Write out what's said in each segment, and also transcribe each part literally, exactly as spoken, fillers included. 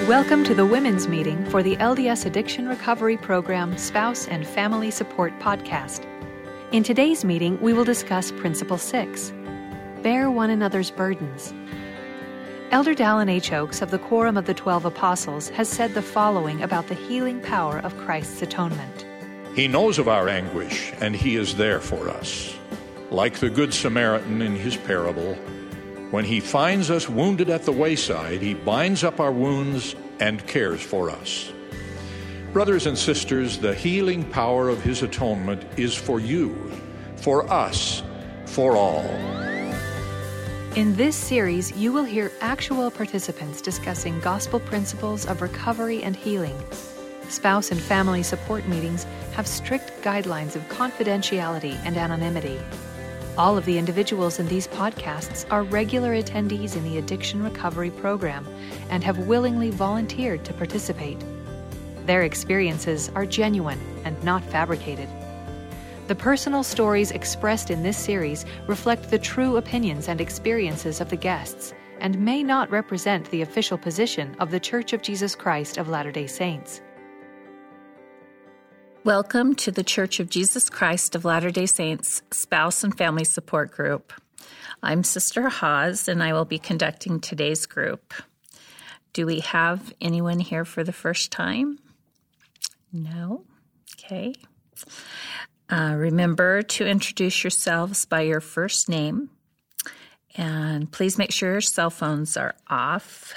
Welcome to the Women's Meeting for the L D S Addiction Recovery Program Spouse and Family Support Podcast. In today's meeting, we will discuss Principle six, Bear One Another's Burdens. Elder Dallin H. Oaks of the Quorum of the Twelve Apostles has said the following about the healing power of Christ's atonement. He knows of our anguish, and He is there for us. Like the Good Samaritan in his parable, when He finds us wounded at the wayside, He binds up our wounds and cares for us. Brothers and sisters, the healing power of His atonement is for you, for us, for all. In this series, you will hear actual participants discussing gospel principles of recovery and healing. Spouse and family support meetings have strict guidelines of confidentiality and anonymity. All of the individuals in these podcasts are regular attendees in the Addiction Recovery Program and have willingly volunteered to participate. Their experiences are genuine and not fabricated. The personal stories expressed in this series reflect the true opinions and experiences of the guests and may not represent the official position of The Church of Jesus Christ of Latter-day Saints. Welcome to the Church of Jesus Christ of Latter-day Saints Spouse and Family Support Group. I'm Sister Hawes, and I will be conducting today's group. Do we have anyone here for the first time? No? Okay. Uh, remember to introduce yourselves by your first name, and please make sure your cell phones are off.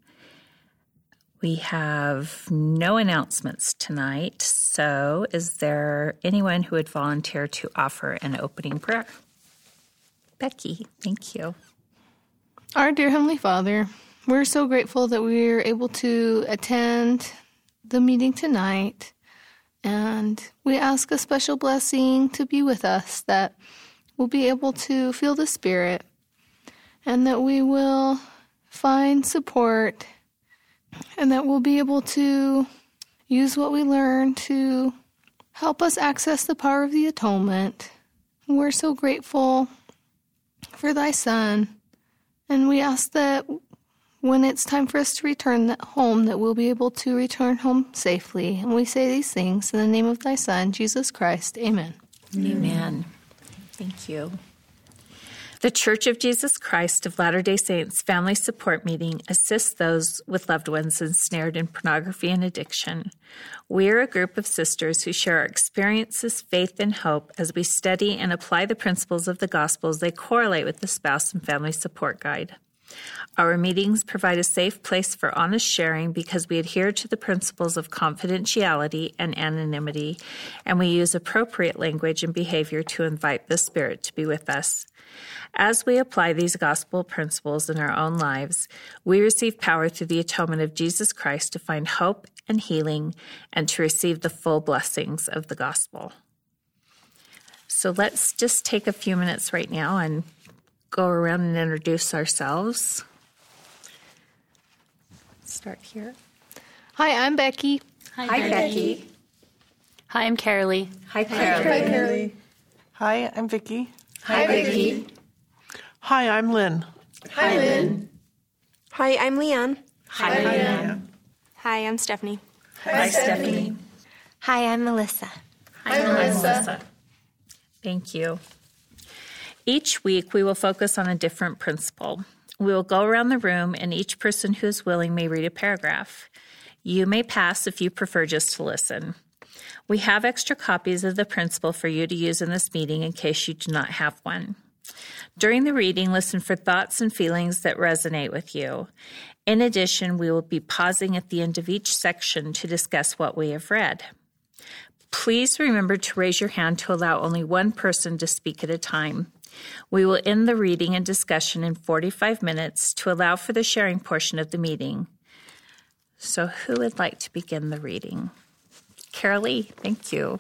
We have no announcements tonight, so is there anyone who would volunteer to offer an opening prayer? Becky, thank you. Our dear Heavenly Father, we're so grateful that we're able to attend the meeting tonight, and we ask a special blessing to be with us, that we'll be able to feel the Spirit, and that we will find support, and that we'll be able to use what we learn to help us access the power of the atonement. We're so grateful for Thy Son, and we ask that when it's time for us to return home, that we'll be able to return home safely. And we say these things in the name of Thy Son, Jesus Christ. Amen. Amen. Thank you. The Church of Jesus Christ of Latter-day Saints Family Support Meeting assists those with loved ones ensnared in pornography and addiction. We are a group of sisters who share our experiences, faith, and hope as we study and apply the principles of the gospel as they correlate with the Spouse and Family Support Guide. Our meetings provide a safe place for honest sharing because we adhere to the principles of confidentiality and anonymity, and we use appropriate language and behavior to invite the Spirit to be with us. As we apply these gospel principles in our own lives, we receive power through the atonement of Jesus Christ to find hope and healing and to receive the full blessings of the gospel. So let's just take a few minutes right now and go around and introduce ourselves. Start here. Hi, I'm Becky. Hi, Hi Becky. Becky. Hi, I'm Carolee. Hi, Carolee. Hi, Carolee. Hi, I'm Vicky. Hi, Vicky. Hi, I'm Lynn. Hi, Lynn. Hi, I'm Leanne. Hi, Leanne. Hi, I'm Stephanie. Hi, Hi Stephanie. Hi, I'm Melissa. Hi, Hi Melissa. Melissa. Thank you. Each week, we will focus on a different principle. We will go around the room, and each person who is willing may read a paragraph. You may pass if you prefer just to listen. We have extra copies of the principle for you to use in this meeting in case you do not have one. During the reading, listen for thoughts and feelings that resonate with you. In addition, we will be pausing at the end of each section to discuss what we have read. Please remember to raise your hand to allow only one person to speak at a time. We will end the reading and discussion in forty-five minutes to allow for the sharing portion of the meeting. So who would like to begin the reading? Carolee, thank you.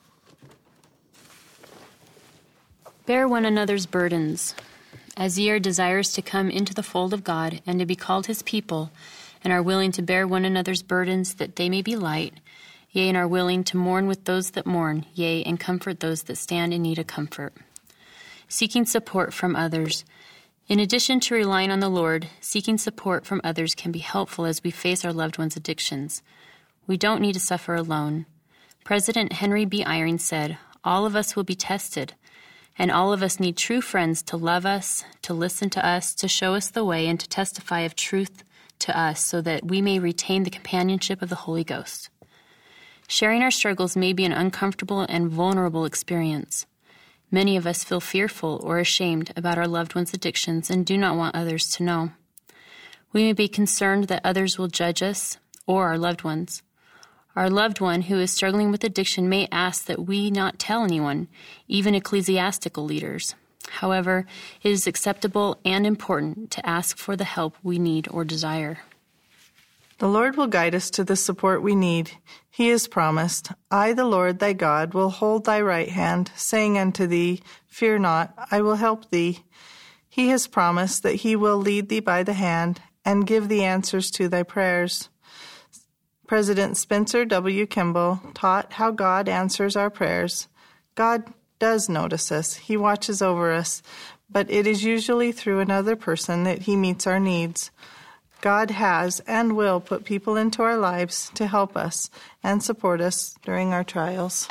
Bear one another's burdens, as ye are desirous to come into the fold of God and to be called His people, and are willing to bear one another's burdens that they may be light, yea, and are willing to mourn with those that mourn, yea, and comfort those that stand in need of comfort. Seeking support from others, In addition to relying on the Lord, seeking support from others can be helpful as we face our loved ones' addictions. We don't need to suffer alone. President Henry B. Eyring said, "All of us will be tested, and all of us need true friends to love us, to listen to us, to show us the way, and to testify of truth to us so that we may retain the companionship of the Holy Ghost." Sharing our struggles may be an uncomfortable and vulnerable experience. Many of us feel fearful or ashamed about our loved ones' addictions and do not want others to know. We may be concerned that others will judge us or our loved ones. Our loved one who is struggling with addiction may ask that we not tell anyone, even ecclesiastical leaders. However, it is acceptable and important to ask for the help we need or desire. The Lord will guide us to the support we need. He has promised, "I, the Lord thy God, will hold thy right hand, saying unto thee, Fear not, I will help thee." He has promised that he will lead thee by the hand and give thee answers to thy prayers. President Spencer W. Kimball taught how God answers our prayers. God does notice us. He watches over us, but it is usually through another person that he meets our needs. God has and will put people into our lives to help us and support us during our trials.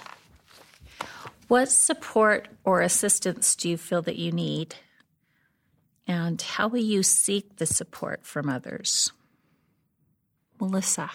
What support or assistance do you feel that you need? And how will you seek the support from others? Melissa.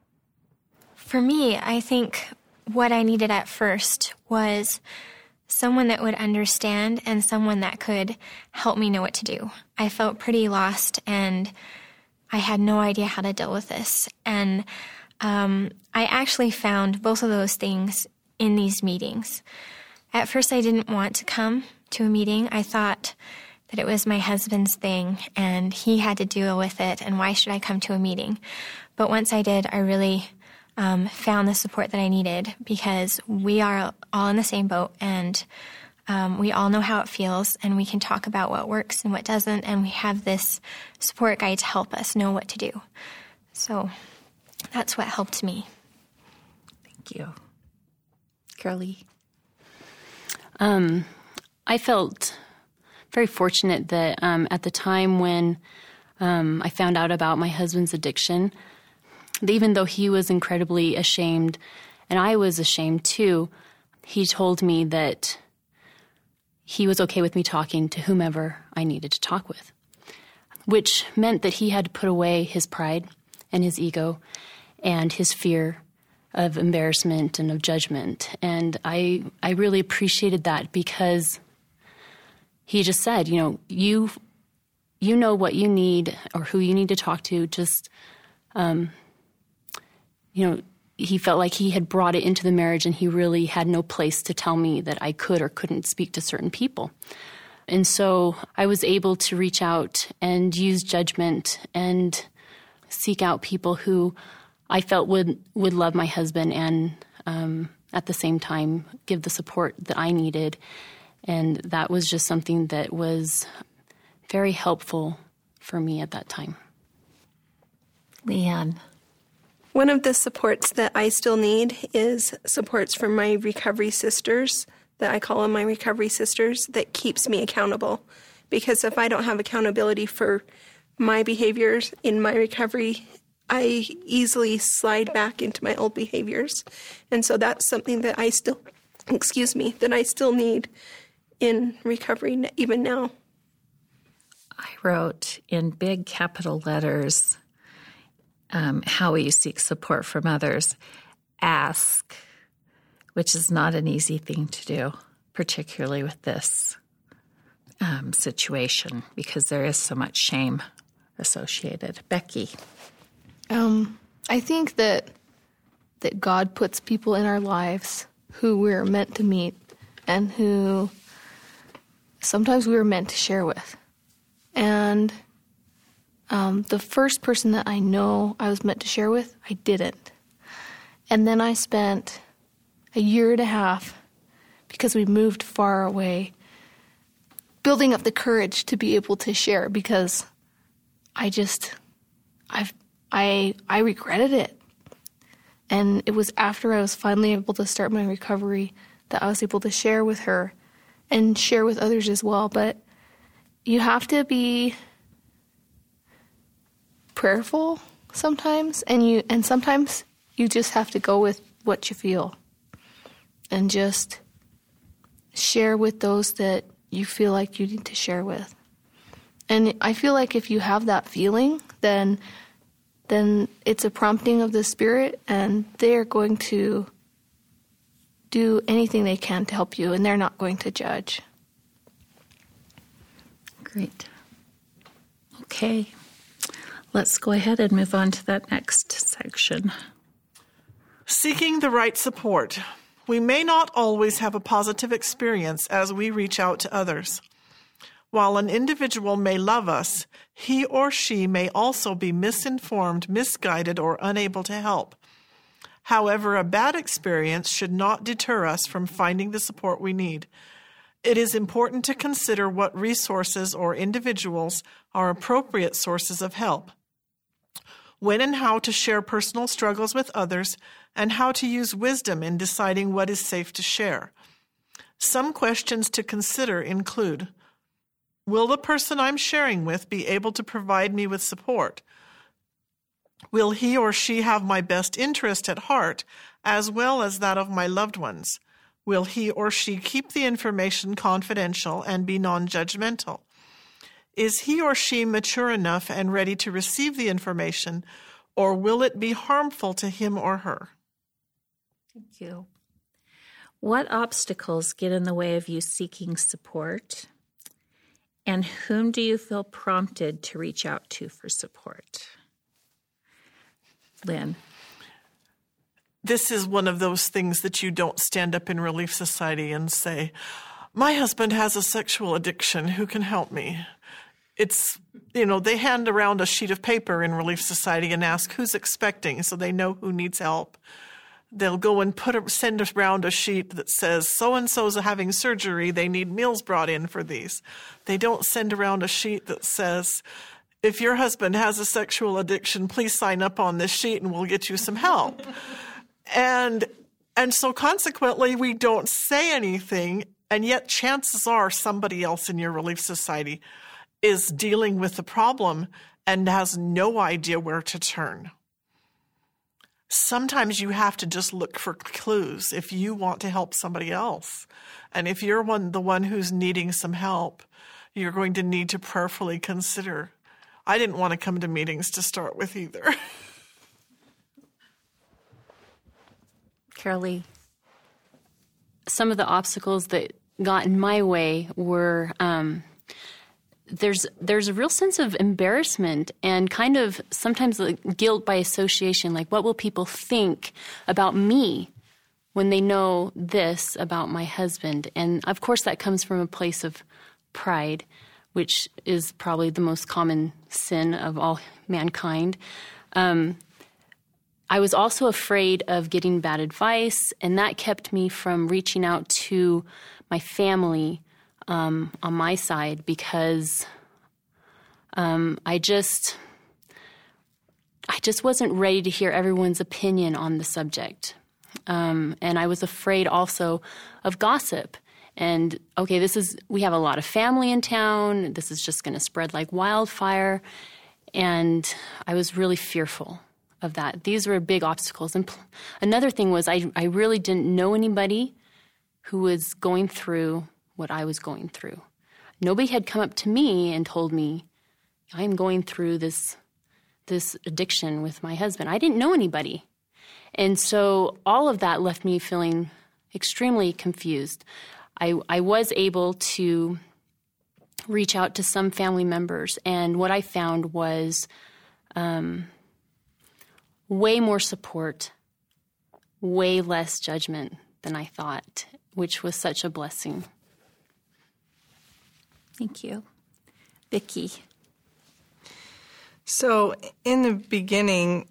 For me, I think what I needed at first was someone that would understand and someone that could help me know what to do. I felt pretty lost and I had no idea how to deal with this. And um, I actually found both of those things in these meetings. At first, I didn't want to come to a meeting. I thought that it was my husband's thing and he had to deal with it, and why should I come to a meeting? But once I did, I really um, found the support that I needed, because we are all in the same boat, and um, we all know how it feels, and we can talk about what works and what doesn't, and we have this support guide to help us know what to do. So that's what helped me. Thank you. Curly? Um, I felt very fortunate that um, at the time when um, I found out about my husband's addiction, that even though he was incredibly ashamed, and I was ashamed too, he told me that he was okay with me talking to whomever I needed to talk with, which meant that he had to put away his pride and his ego and his fear of embarrassment and of judgment. And I I really appreciated that, because he just said, you know, you you know what you need or who you need to talk to. Just, um, you know, he felt like he had brought it into the marriage, and he really had no place to tell me that I could or couldn't speak to certain people. And so I was able to reach out and use judgment and seek out people who I felt would, would love my husband and um, at the same time give the support that I needed. And that was just something that was very helpful for me at that time. Leanne. One of the supports that I still need is supports from my recovery sisters, that I call them my recovery sisters, that keeps me accountable. Because if I don't have accountability for my behaviors in my recovery, I easily slide back into my old behaviors. And so that's something that I still, excuse me, that I still need in recovery even now. I wrote in big capital letters, um, how will you seek support from others? Ask, which is not an easy thing to do, particularly with this um, situation, because there is so much shame associated. Becky. Um, I think that that God puts people in our lives who we're meant to meet and who sometimes we were meant to share with. And um, the first person that I know I was meant to share with, I didn't. And then I spent a year and a half, because we moved far away, building up the courage to be able to share, because I just, I've, I, I regretted it. And it was after I was finally able to start my recovery that I was able to share with her and share with others as well. But you have to be prayerful sometimes, and you and sometimes you just have to go with what you feel and just share with those that you feel like you need to share with. And I feel like if you have that feeling, then then it's a prompting of the Spirit, and they're going to do anything they can to help you, and they're not going to judge. Great. Okay. Let's go ahead and move on to that next section. Seeking the right support. We may not always have a positive experience as we reach out to others. While an individual may love us, he or she may also be misinformed, misguided, or unable to help. However, a bad experience should not deter us from finding the support we need. It is important to consider what resources or individuals are appropriate sources of help, when and how to share personal struggles with others, and how to use wisdom in deciding what is safe to share. Some questions to consider include: will the person I'm sharing with be able to provide me with support? Will he or she have my best interest at heart, as well as that of my loved ones? Will he or she keep the information confidential and be non-judgmental? Is he or she mature enough and ready to receive the information, or will it be harmful to him or her? Thank you. What obstacles get in the way of you seeking support? And whom do you feel prompted to reach out to for support? Lynn. This is one of those things that you don't stand up in Relief Society and say, my husband has a sexual addiction, who can help me? It's, you know, they hand around a sheet of paper in Relief Society and ask who's expecting, so they know who needs help. They'll go and put a, send around a sheet that says, so-and-so's having surgery, they need meals brought in for these. They don't send around a sheet that says, if your husband has a sexual addiction, please sign up on this sheet and we'll get you some help. And and so consequently, we don't say anything, and yet chances are somebody else in your Relief Society is dealing with the problem and has no idea where to turn. Sometimes you have to just look for clues if you want to help somebody else. And if you're one the one who's needing some help, you're going to need to prayerfully consider. I didn't want to come to meetings to start with either. Carolee, some of the obstacles that got in my way were um, there's there's a real sense of embarrassment and kind of sometimes like guilt by association, like what will people think about me when they know this about my husband? And of course that comes from a place of pride, which is probably the most common sin of all mankind. Um I was also afraid of getting bad advice, and that kept me from reaching out to my family um, on my side because um, I just I just wasn't ready to hear everyone's opinion on the subject. Um, and I was afraid also of gossip. And, okay, this is we have a lot of family in town. This is just going to spread like wildfire. And I was really fearful of that. These were big obstacles. And pl- another thing was I, I really didn't know anybody who was going through what I was going through. Nobody had come up to me and told me, I'm going through this this addiction with my husband. I didn't know anybody. And so all of that left me feeling extremely confused. I, I was able to reach out to some family members, and what I found was um, way more support, way less judgment than I thought, which was such a blessing. Thank you. Vicki. So in the beginning,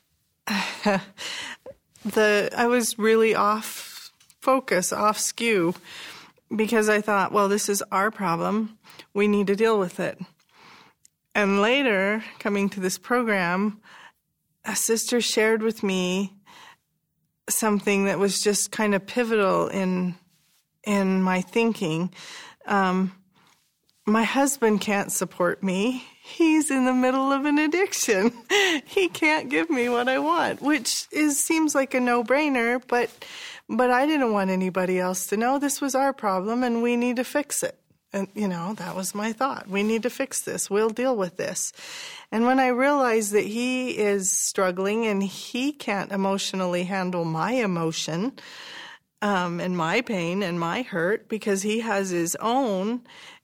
the I was really off focus, off skew, because I thought, well, this is our problem. We need to deal with it. And later, coming to this program, a sister shared with me something that was just kind of pivotal in in my thinking. Um, my husband can't support me. He's in the middle of an addiction. He can't give me what I want, which is seems like a no-brainer, but but I didn't want anybody else to know this was our problem and we need to fix it. And, you know, that was my thought. We need to fix this. We'll deal with this. And when I realized that he is struggling and he can't emotionally handle my emotion um, and my pain and my hurt because he has his own,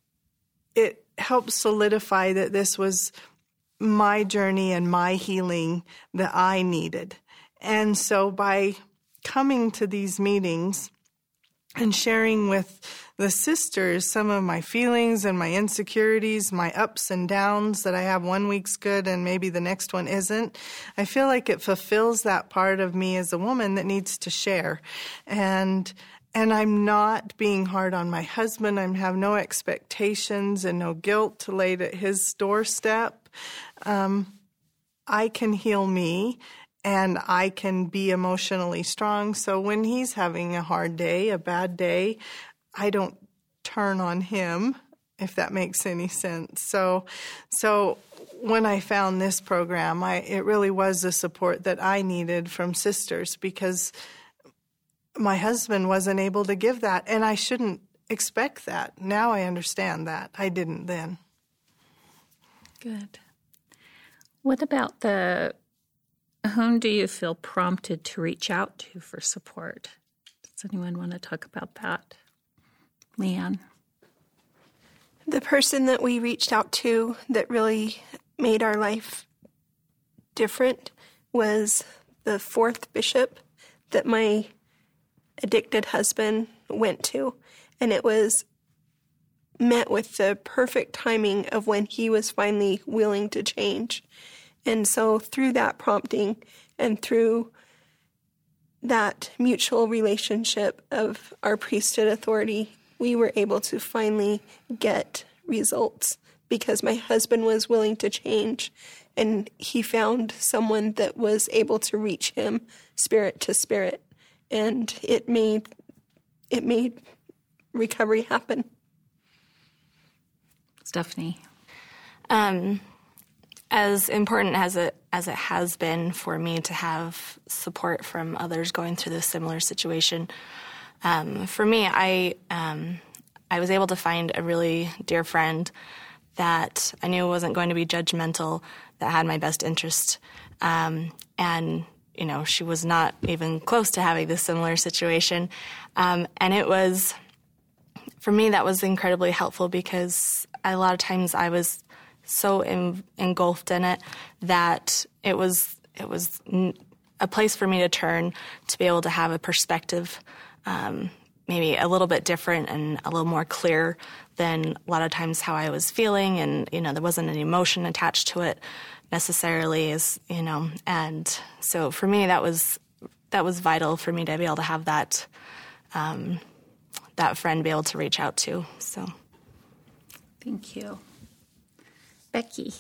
it helped solidify that this was my journey and my healing that I needed. And so by coming to these meetings and sharing with the sisters some of my feelings and my insecurities, my ups and downs that I have one week's good and maybe the next one isn't, I feel like it fulfills that part of me as a woman that needs to share. And And I'm not being hard on my husband. I have no expectations and no guilt laid at his doorstep. Um, I can heal me, and I can be emotionally strong. So when he's having a hard day, a bad day, I don't turn on him, if that makes any sense. So, so when I found this program, I, it really was the support that I needed from sisters because my husband wasn't able to give that, and I shouldn't expect that. Now I understand that. I didn't then. Good. What about the, whom do you feel prompted to reach out to for support? Does anyone want to talk about that? Leanne? The person that we reached out to that really made our life different was the fourth bishop that my addicted husband went to, and it was met with the perfect timing of when he was finally willing to change. And so through that prompting and through that mutual relationship of our priesthood authority, we were able to finally get results because my husband was willing to change, and he found someone that was able to reach him spirit to spirit. And it made it made recovery happen. Stephanie? Um, as important as it as it has been for me to have support from others going through this similar situation, um, for me, I um, I was able to find a really dear friend that I knew wasn't going to be judgmental, that had my best interest, um, and you know, she was not even close to having this similar situation. Um, and it was, for me, that was incredibly helpful because a lot of times I was so in, engulfed in it that it was it was a place for me to turn to be able to have a perspective um, maybe a little bit different and a little more clear than a lot of times how I was feeling. And, you know, there wasn't any emotion attached to it necessarily, is you know, and so for me that was that was vital for me to be able to have that um, that friend be able to reach out to. So, thank you, Becky.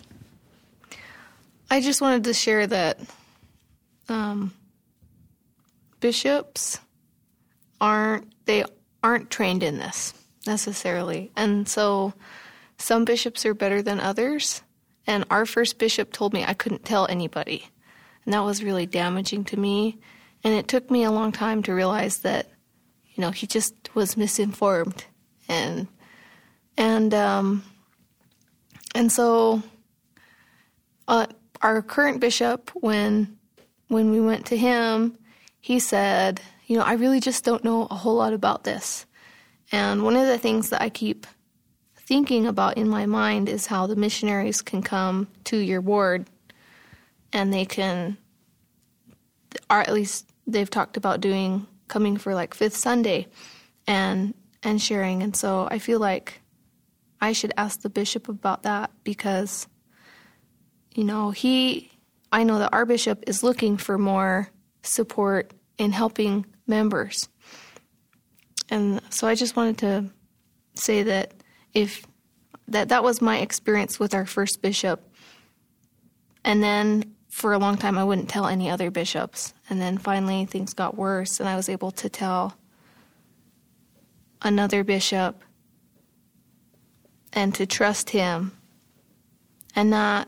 I just wanted to share that um, bishops aren't they aren't trained in this necessarily, and so some bishops are better than others. And our first bishop told me I couldn't tell anybody. And that was really damaging to me. And it took me a long time to realize that, you know, he just was misinformed. And and um, and so uh, our current bishop, when when we went to him, he said, you know, I really just don't know a whole lot about this. And one of the things that I keep thinking about in my mind is how the missionaries can come to your ward and they can, or at least they've talked about doing, coming for like Fifth Sunday and and sharing. And so I feel like I should ask the bishop about that because, you know, he, I know that our bishop is looking for more support in helping members. And so I just wanted to say that if that that was my experience with our first bishop. And then for a long time I wouldn't tell any other bishops. And then finally things got worse and I was able to tell another bishop. and to trust Him. And that,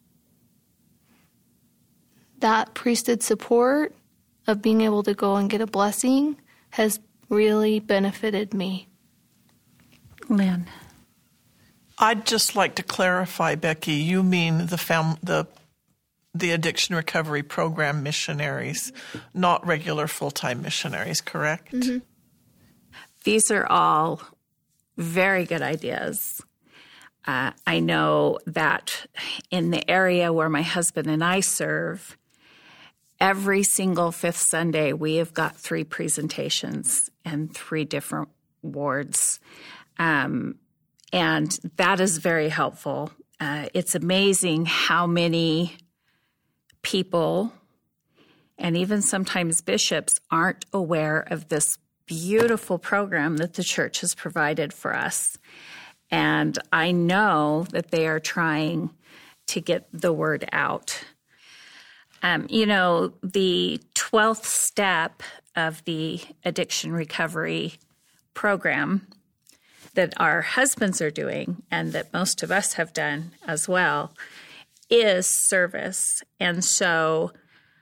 that priesthood support of being able to go and get a blessing has really benefited me. Lynn. I'd just like to clarify, Becky, you mean the fam- the the addiction recovery program missionaries, not regular full-time missionaries, correct? Mm-hmm. These are all very good ideas. Uh, I know that in the area where my husband and I serve, every single fifth Sunday we have got three presentations and three different wards. Um, and that is very helpful. Uh, it's amazing how many people and even sometimes bishops aren't aware of this beautiful program that the church has provided for us. And I know that they are trying to get the word out. Um, you know, the twelfth step of the addiction recovery program that our husbands are doing and that most of us have done as well is service. And so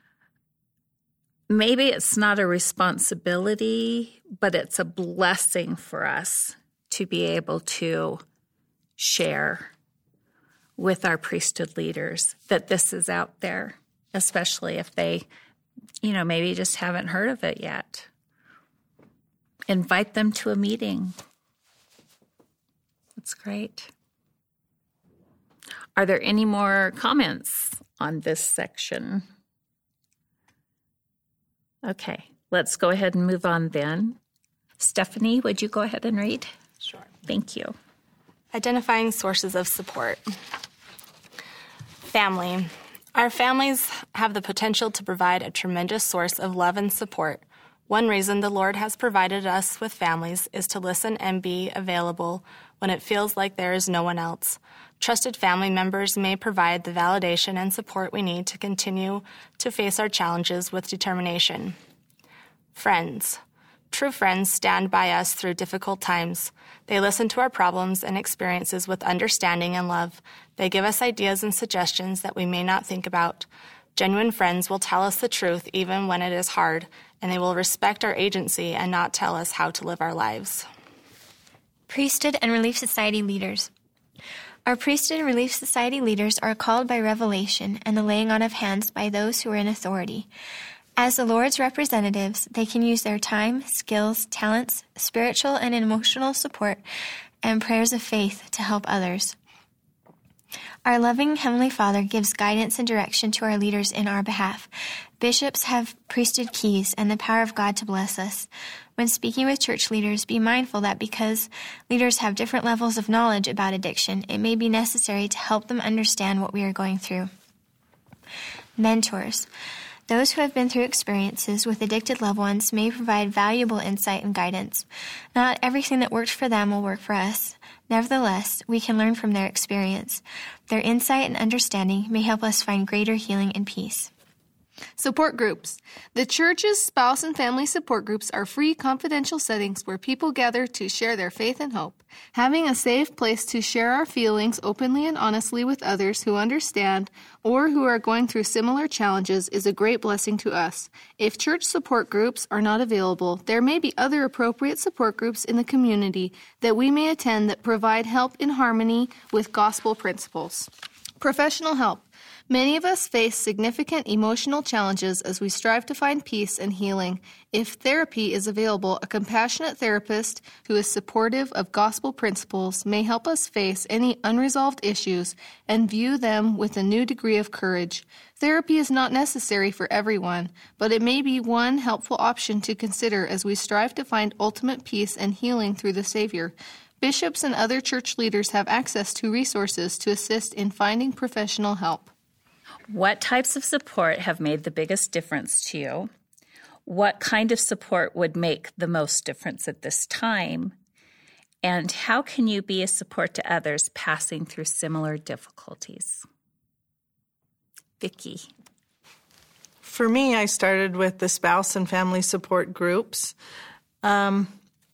maybe it's not a responsibility, but it's a blessing for us to be able to share with our priesthood leaders that this is out there, especially if they, you know, maybe just haven't heard of it yet. Invite them to a meeting. That's great. Are there any more comments on this section? Okay, let's go ahead and move on then. Stephanie, would you go ahead and read? Sure. Thank you. Identifying sources of support. Family. Our families have the potential to provide a tremendous source of love and support. One reason the Lord has provided us with families is to listen and be available when it feels like there is no one else. Trusted family members may provide the validation and support we need to continue to face our challenges with determination. Friends. True friends stand by us through difficult times. They listen to our problems and experiences with understanding and love. They give us ideas and suggestions that we may not think about. Genuine friends will tell us the truth even when it is hard, and they will respect our agency and not tell us how to live our lives. Priesthood and Relief Society leaders. Our Priesthood and Relief Society leaders are called by revelation and the laying on of hands by those who are in authority. As the Lord's representatives, they can use their time, skills, talents, spiritual and emotional support, and prayers of faith to help others. Our loving Heavenly Father gives guidance and direction to our leaders in our behalf. Bishops have priesthood keys and the power of God to bless us. When speaking with church leaders, be mindful that because leaders have different levels of knowledge about addiction, it may be necessary to help them understand what we are going through. Mentors. Those who have been through experiences with addicted loved ones may provide valuable insight and guidance. Not everything that worked for them will work for us. Nevertheless, we can learn from their experience. Their insight and understanding may help us find greater healing and peace. Support groups. The church's spouse and family support groups are free, confidential settings where people gather to share their faith and hope. Having a safe place to share our feelings openly and honestly with others who understand or who are going through similar challenges is a great blessing to us. If church support groups are not available, there may be other appropriate support groups in the community that we may attend that provide help in harmony with gospel principles. Professional help. Many of us face significant emotional challenges as we strive to find peace and healing. If therapy is available, a compassionate therapist who is supportive of gospel principles may help us face any unresolved issues and view them with a new degree of courage. Therapy is not necessary for everyone, but it may be one helpful option to consider as we strive to find ultimate peace and healing through the Savior. Bishops and other church leaders have access to resources to assist in finding professional help. What types of support have made the biggest difference to you? What kind of support would make the most difference at this time? And how can you be a support to others passing through similar difficulties? Vicki. For me, I started with the spouse and family support groups. Um,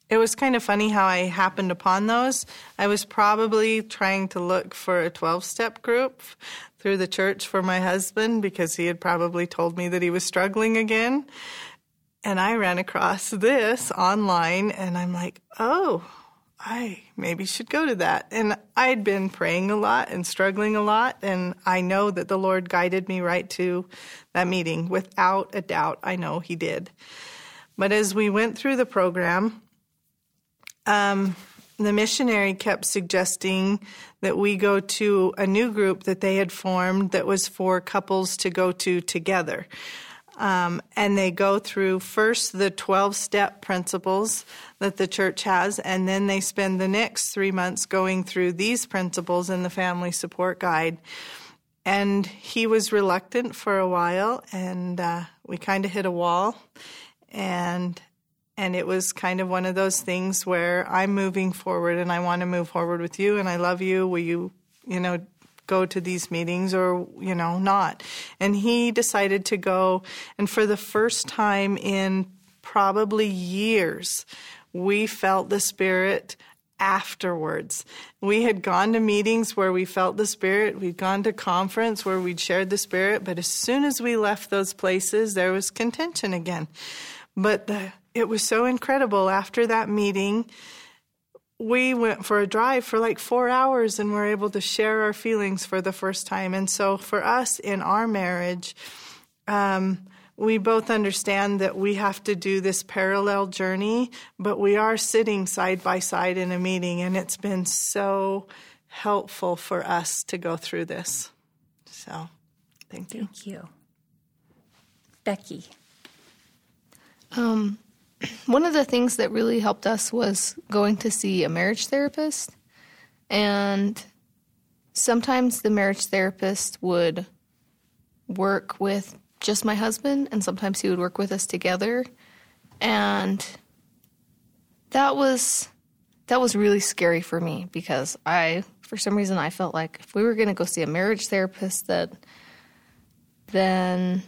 it was kind of funny how I happened upon those. I was probably trying to look for a twelve-step group through the church for my husband because he had probably told me that he was struggling again. And I ran across this online, and I'm like, oh, I maybe should go to that. And I'd been praying a lot and struggling a lot, and I know that the Lord guided me right to that meeting. Without a doubt, I know he did. But as we went through the program, um, the missionary kept suggesting that we go to a new group that they had formed that was for couples to go to together. Um, and they go through first the twelve-step principles that the church has, and then they spend the next three months going through these principles in the Family Support Guide. And he was reluctant for a while, and uh, we kind of hit a wall. And and it was kind of one of those things where I'm moving forward, and I want to move forward with you, and I love you. Will you, you know, go to these meetings or, you know, not? And he decided to go. And for the first time in probably years, we felt the Spirit afterwards. We had gone to meetings where we felt the Spirit. We'd gone to conference where we'd shared the Spirit. But as soon as we left those places, there was contention again. But the, it was so incredible. After that meeting, we went for a drive for like four hours and were able to share our feelings for the first time. And so for us in our marriage, um, we both understand that we have to do this parallel journey, but we are sitting side by side in a meeting, and it's been so helpful for us to go through this. So, thank you. Thank you. Becky. Um, one of the things that really helped us was going to see a marriage therapist. And sometimes the marriage therapist would work with just my husband, and sometimes he would work with us together. And that was that was really scary for me because I, for some reason, I felt like if we were going to go see a marriage therapist, that then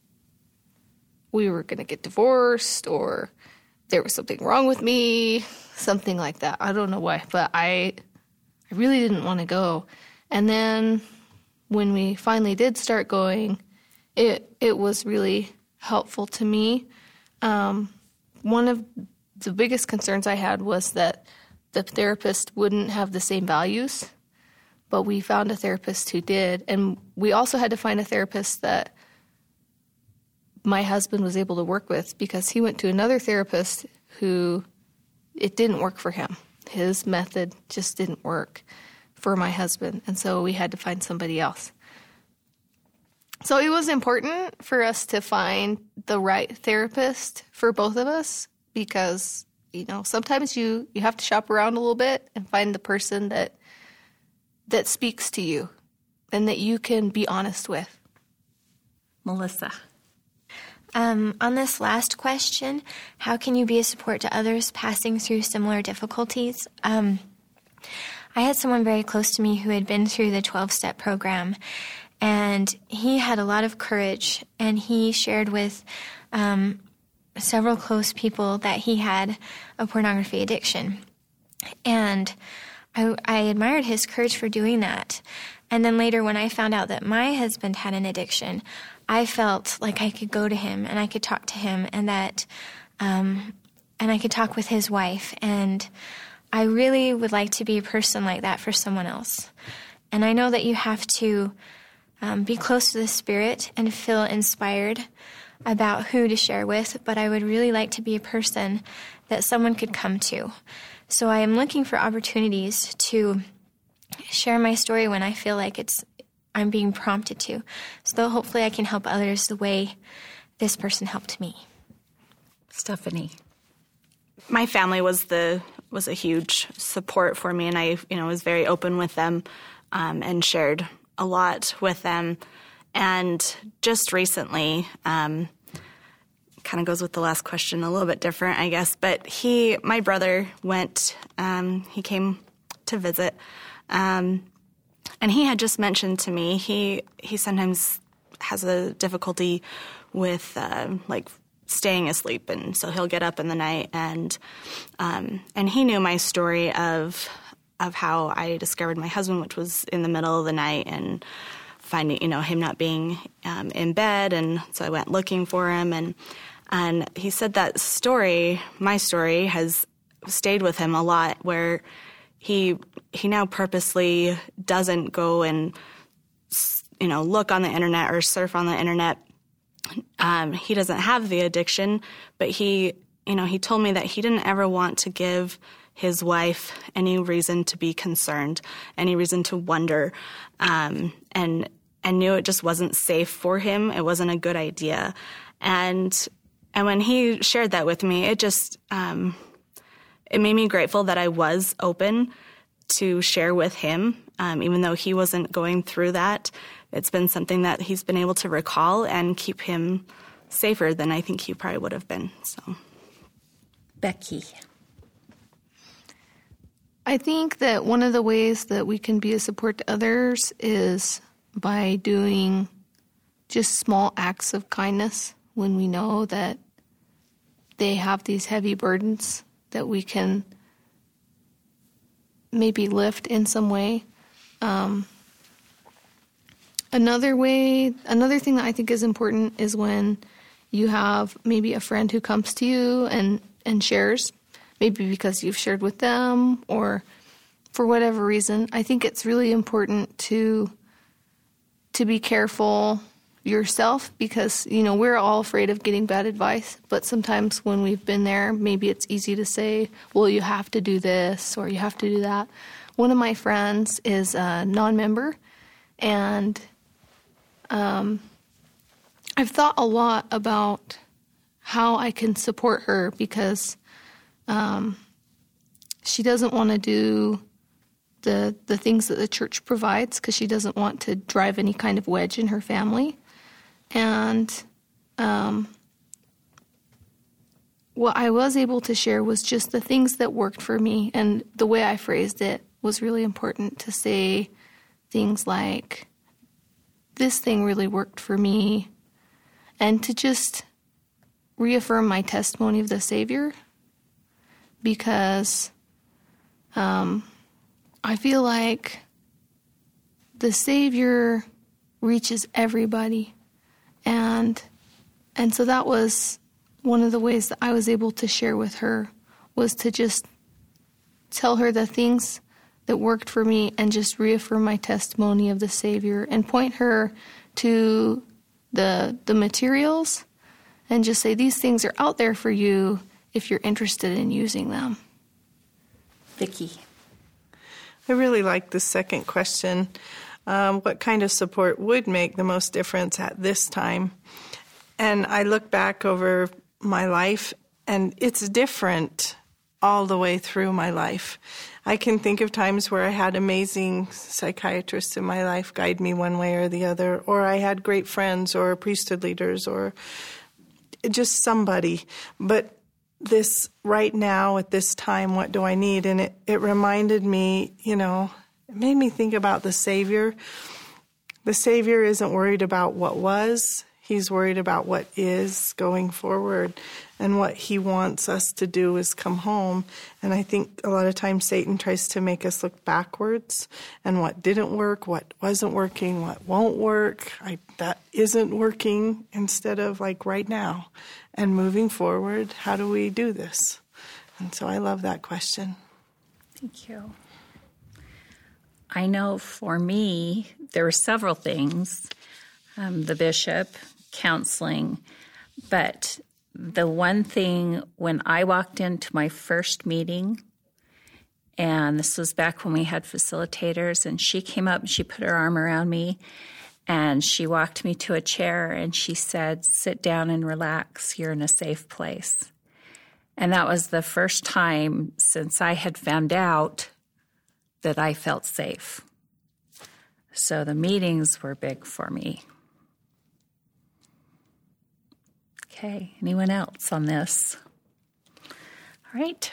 we were going to get divorced or there was something wrong with me, something like that. I don't know why, but I, I really didn't want to go. And then when we finally did start going, it it was really helpful to me. Um, one of the biggest concerns I had was that the therapist wouldn't have the same values, but we found a therapist who did. And we also had to find a therapist that my husband was able to work with because he went to another therapist who it didn't work for him. His method just didn't work for my husband, and so we had to find somebody else. So it was important for us to find the right therapist for both of us because, you know, sometimes you, you have to shop around a little bit and find the person that that speaks to you and that you can be honest with. Melissa. Um, on this last question, how can you be a support to others passing through similar difficulties? Um, I had someone very close to me who had been through the twelve-step program, and he had a lot of courage, and he shared with um, several close people that he had a pornography addiction. And I, I admired his courage for doing that. And then later when I found out that my husband had an addiction, I felt like I could go to him and I could talk to him and that, um, and I could talk with his wife. And I really would like to be a person like that for someone else. And I know that you have to um, be close to the Spirit and feel inspired about who to share with, but I would really like to be a person that someone could come to. So I am looking for opportunities to share my story when I feel like it's I'm being prompted to. So hopefully I can help others the way this person helped me. Stephanie. My family was the was a huge support for me, and I, you know, was very open with them um, and shared a lot with them. And just recently, um, kind of goes with the last question, a little bit different, I guess. But he, my brother, went. Um, he came to visit. Um, And he had just mentioned to me he he sometimes has a difficulty with uh, like staying asleep, and so he'll get up in the night, and um, and he knew my story of of how I discovered my husband, which was in the middle of the night, and finding, you know, him not being um, in bed, and so I went looking for him, and and he said that story, my story, has stayed with him a lot, where he he now purposely doesn't go and, you know, look on the internet or surf on the internet. Um, he doesn't have the addiction, but he, you know, he told me that he didn't ever want to give his wife any reason to be concerned, any reason to wonder, um, and and knew it just wasn't safe for him. It wasn't a good idea, and and when he shared that with me, it just um, it made me grateful that I was open to share with him, um, even though he wasn't going through that. It's been something that he's been able to recall and keep him safer than I think he probably would have been. So, Becky. I think that one of the ways that we can be a support to others is by doing just small acts of kindness when we know that they have these heavy burdens that we can maybe lift in some way. Um, another way, another thing that I think is important is when you have maybe a friend who comes to you and, and shares, maybe because you've shared with them or for whatever reason. I think it's really important to to be careful yourself because, you know, we're all afraid of getting bad advice, but sometimes when we've been there, maybe it's easy to say, well, you have to do this or you have to do that. One of my friends is a non-member, and um, I've thought a lot about how I can support her because um, she doesn't want to do the the things that the church provides because she doesn't want to drive any kind of wedge in her family. And um, what I was able to share was just the things that worked for me, and the way I phrased it was really important to say things like, this thing really worked for me, and to just reaffirm my testimony of the Savior, because um, I feel like the Savior reaches everybody. And and so that was one of the ways that I was able to share with her, was to just tell her the things that worked for me and just reaffirm my testimony of the Savior and point her to the the materials and just say, these things are out there for you if you're interested in using them. Vicki. I really like the second question. Um, what kind of support would make the most difference at this time? And I look back over my life, and it's different all the way through my life. I can think of times where I had amazing psychiatrists in my life guide me one way or the other, or I had great friends or priesthood leaders or just somebody. But this right now at this time, what do I need? And it, it reminded me, you know, it made me think about the Savior. The Savior isn't worried about what was. He's worried about what is going forward. And what he wants us to do is come home. And I think a lot of times Satan tries to make us look backwards and what didn't work, what wasn't working, what won't work, I, that isn't working, instead of like right now and moving forward. How do we do this? And so I love that question. Thank you. I know for me, there were several things, um, the bishop, counseling, but the one thing when I walked into my first meeting, and this was back when we had facilitators, and she came up and she put her arm around me and she walked me to a chair and she said, sit down and relax, you're in a safe place. And that was the first time since I had found out that I felt safe. So the meetings were big for me. Okay, anyone else on this? All right.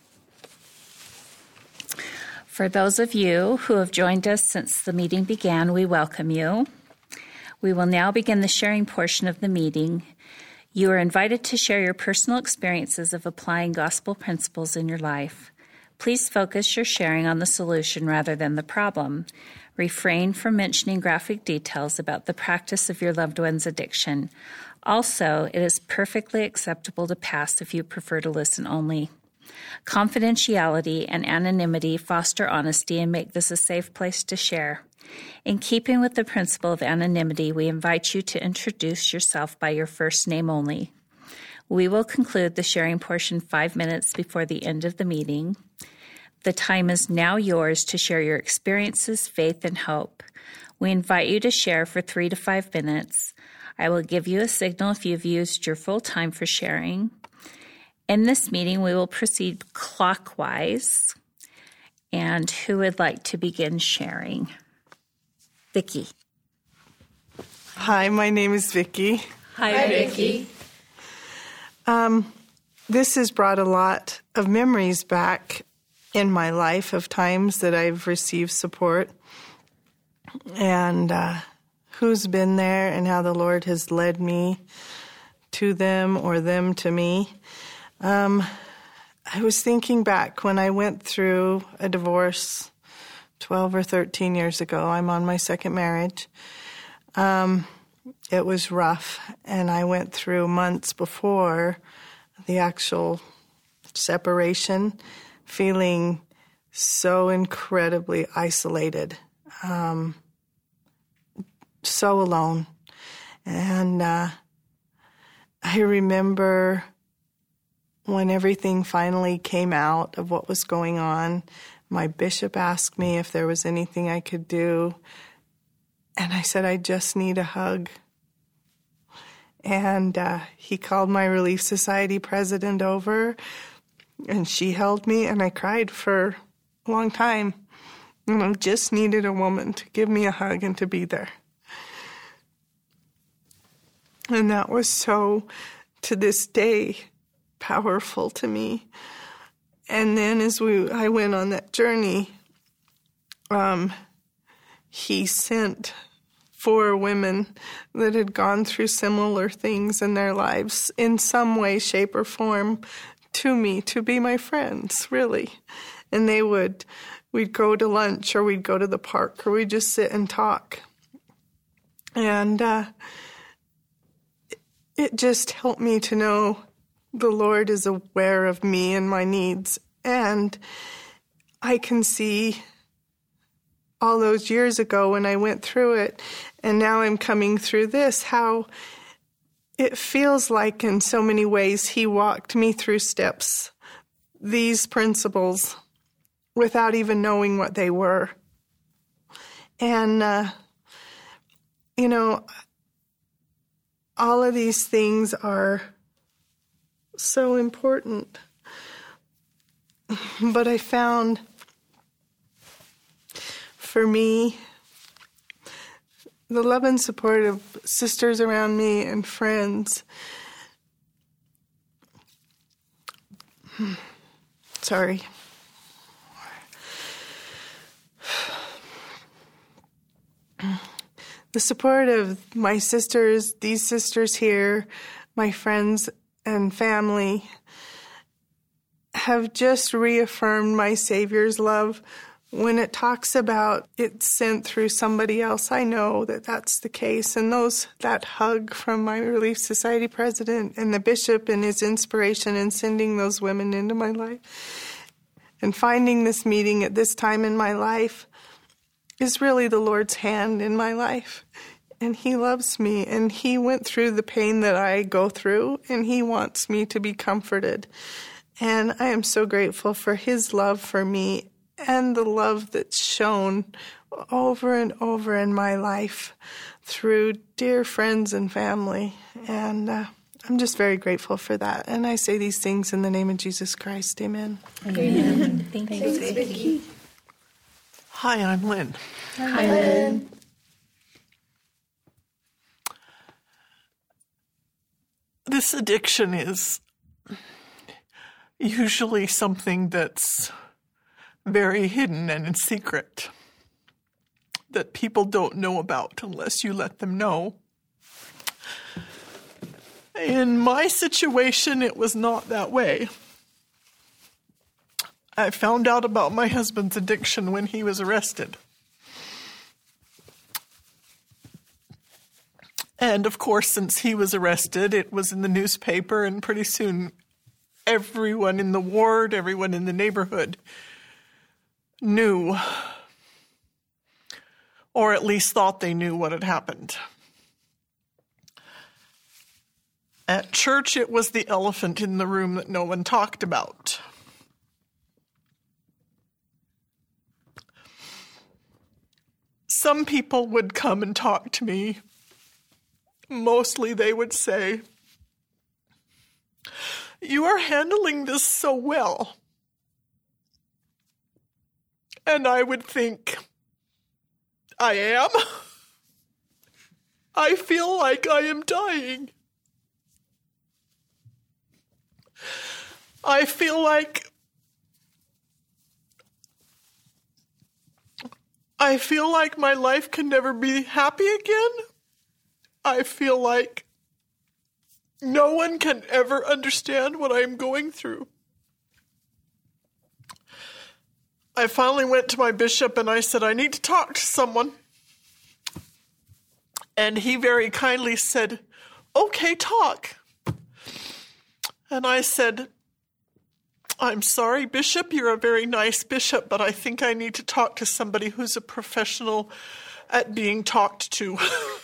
For those of you who have joined us since the meeting began, we welcome you. We will now begin the sharing portion of the meeting. You are invited to share your personal experiences of applying gospel principles in your life. Please focus your sharing on the solution rather than the problem. Refrain from mentioning graphic details about the practice of your loved one's addiction. Also, it is perfectly acceptable to pass if you prefer to listen only. Confidentiality and anonymity foster honesty and make this a safe place to share. In keeping with the principle of anonymity, we invite you to introduce yourself by your first name only. We will conclude the sharing portion five minutes before the end of the meeting. The time is now yours to share your experiences, faith, and hope. We invite you to share for three to five minutes. I will give you a signal if you've used your full time for sharing. In this meeting, we will proceed clockwise. And who would like to begin sharing? Vicki. Hi, my name is Vicki. Hi, Hi Vicki. Um, this has brought a lot of memories back in my life of times that I've received support and uh, who's been there and how the Lord has led me to them or them to me. Um, I was thinking back when I went through a divorce twelve or thirteen years ago. I'm on my second marriage. Um, it was rough, and I went through months before the actual separation, feeling so incredibly isolated, um, so alone. And uh, I remember when everything finally came out of what was going on, my bishop asked me if there was anything I could do. And I said, I just need a hug. And uh, he called my Relief Society president over, and she held me, and I cried for a long time. And I just needed a woman to give me a hug and to be there. And that was so, to this day, powerful to me. And then as we, I went on that journey, um, he sent four women that had gone through similar things in their lives in some way, shape, or form to me to be my friends, really. And they would, we'd go to lunch or we'd go to the park or we'd just sit and talk. And uh, it just helped me to know the Lord is aware of me and my needs. And I can see all those years ago when I went through it, and now I'm coming through this, how it feels like in so many ways he walked me through steps, these principles, without even knowing what they were. And, uh, you know, all of these things are so important. But I found, for me, the love and support of sisters around me and friends. Sorry. The support of my sisters, these sisters here, my friends and family, have just reaffirmed my Savior's love. When it talks about it sent through somebody else, I know that that's the case. And those that hug from my Relief Society president and the bishop and his inspiration in sending those women into my life and finding this meeting at this time in my life is really the Lord's hand in my life. And he loves me, and he went through the pain that I go through, and he wants me to be comforted. And I am so grateful for his love for me and the love that's shown over and over in my life through dear friends and family. And uh, I'm just very grateful for that. And I say these things in the name of Jesus Christ. Amen. Amen. Thank you. Thanks, Vicki. Hi, I'm Lynn. Hi, Lynn. This addiction is usually something that's very hidden and in secret, that people don't know about unless you let them know. In my situation, it was not that way. I found out about my husband's addiction when he was arrested. And of course, since he was arrested, it was in the newspaper, and pretty soon everyone in the ward, everyone in the neighborhood knew, or at least thought they knew what had happened. At church, it was the elephant in the room that no one talked about. Some people would come and talk to me. Mostly they would say, "You are handling this so well." And I would think, I am? I feel like I am dying. I feel like I feel like my life can never be happy again. I feel like no one can ever understand what I'm going through. I finally went to my bishop and I said, I need to talk to someone. And he very kindly said, okay, talk. And I said, I'm sorry, Bishop, you're a very nice bishop, but I think I need to talk to somebody who's a professional at being talked to.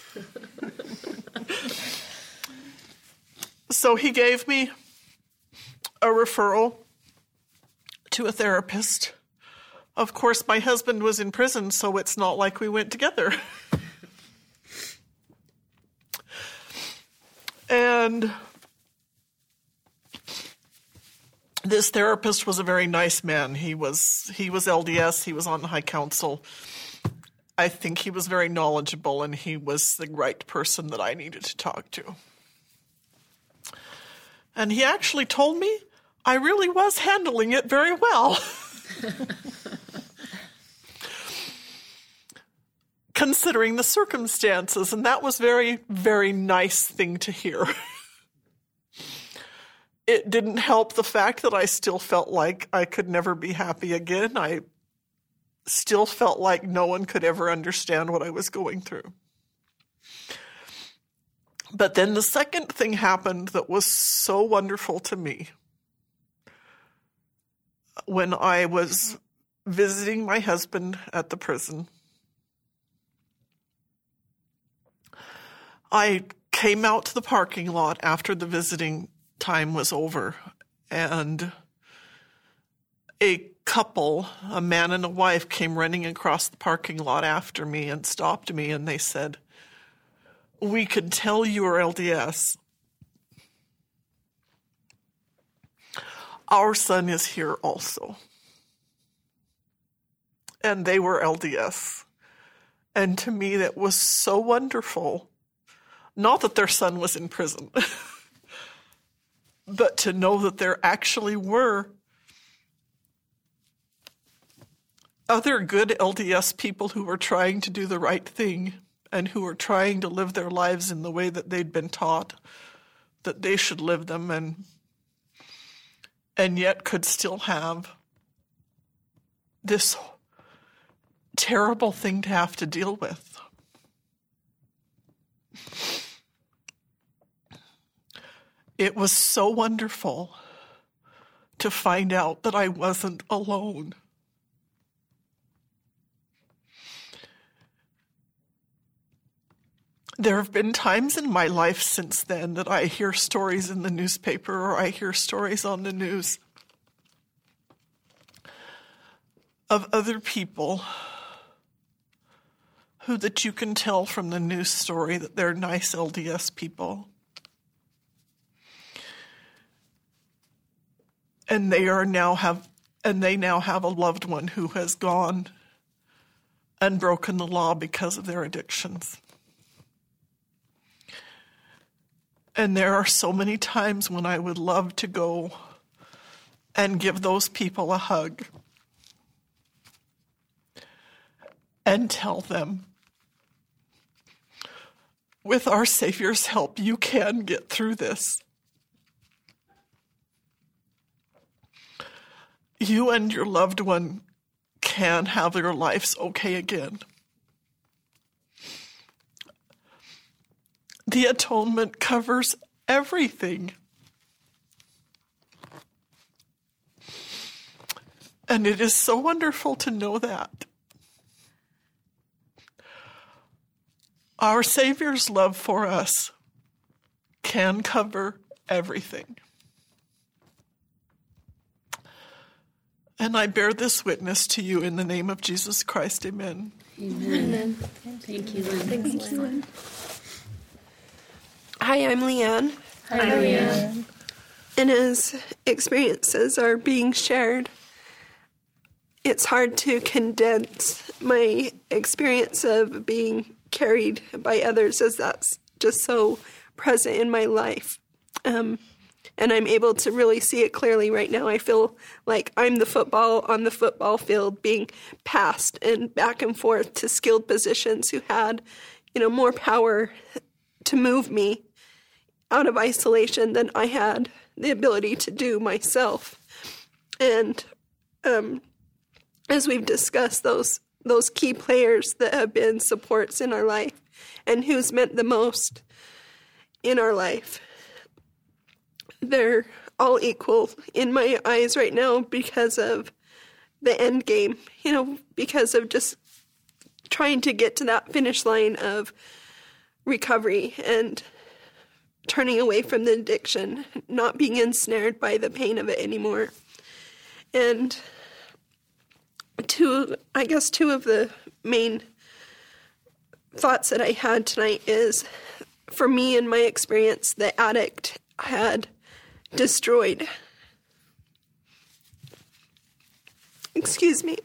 So he gave me a referral to a therapist. Of course, my husband was in prison, so it's not like we went together. And this therapist was a very nice man. He was he was L D S, he was on the High Council. I think he was very knowledgeable, and he was the right person that I needed to talk to. And he actually told me I really was handling it very well. Considering the circumstances, and that was very, very nice thing to hear. It didn't help the fact that I still felt like I could never be happy again. I still felt like no one could ever understand what I was going through. But then the second thing happened that was so wonderful to me. When I was visiting my husband at the prison, I came out to the parking lot after the visiting time was over, and a couple, a man and a wife, came running across the parking lot after me and stopped me, and they said, "We could tell you are L D S. Our son is here also." And they were L D S. And to me, that was so wonderful. Not that their son was in prison, but to know that there actually were other good L D S people who were trying to do the right thing and who were trying to live their lives in the way that they'd been taught that they should live them, and and yet could still have this terrible thing to have to deal with. It was so wonderful to find out that I wasn't alone. There have been times in my life since then that I hear stories in the newspaper or I hear stories on the news of other people who that you can tell from the news story that they're nice L D S people. And they are now have and they now have a loved one who has gone and broken the law because of their addictions. And there are so many times when I would love to go and give those people a hug and tell them with our Savior's help, you can get through this. You and your loved one can have your lives okay again. The atonement covers everything. And it is so wonderful to know that. Our Savior's love for us can cover everything. And I bear this witness to you in the name of Jesus Christ. Amen. Amen. Amen. Thank you, Lynn. Thanks, Lynn. Hi, I'm Leanne. Hi, Leanne. And as experiences are being shared, it's hard to condense my experience of being carried by others, as that's just so present in my life. Um, and I'm able to really see it clearly right now. I feel like I'm the football on the football field being passed and back and forth to skilled positions who had, you know, more power to move me out of isolation than I had the ability to do myself. And um, as we've discussed, those those key players that have been supports in our life and who's meant the most in our life, they're all equal in my eyes right now because of the end game, you know, because of just trying to get to that finish line of recovery and turning away from the addiction, not being ensnared by the pain of it anymore. And two, I guess two of the main thoughts that I had tonight is, for me in my experience, the addict had destroyed, excuse me,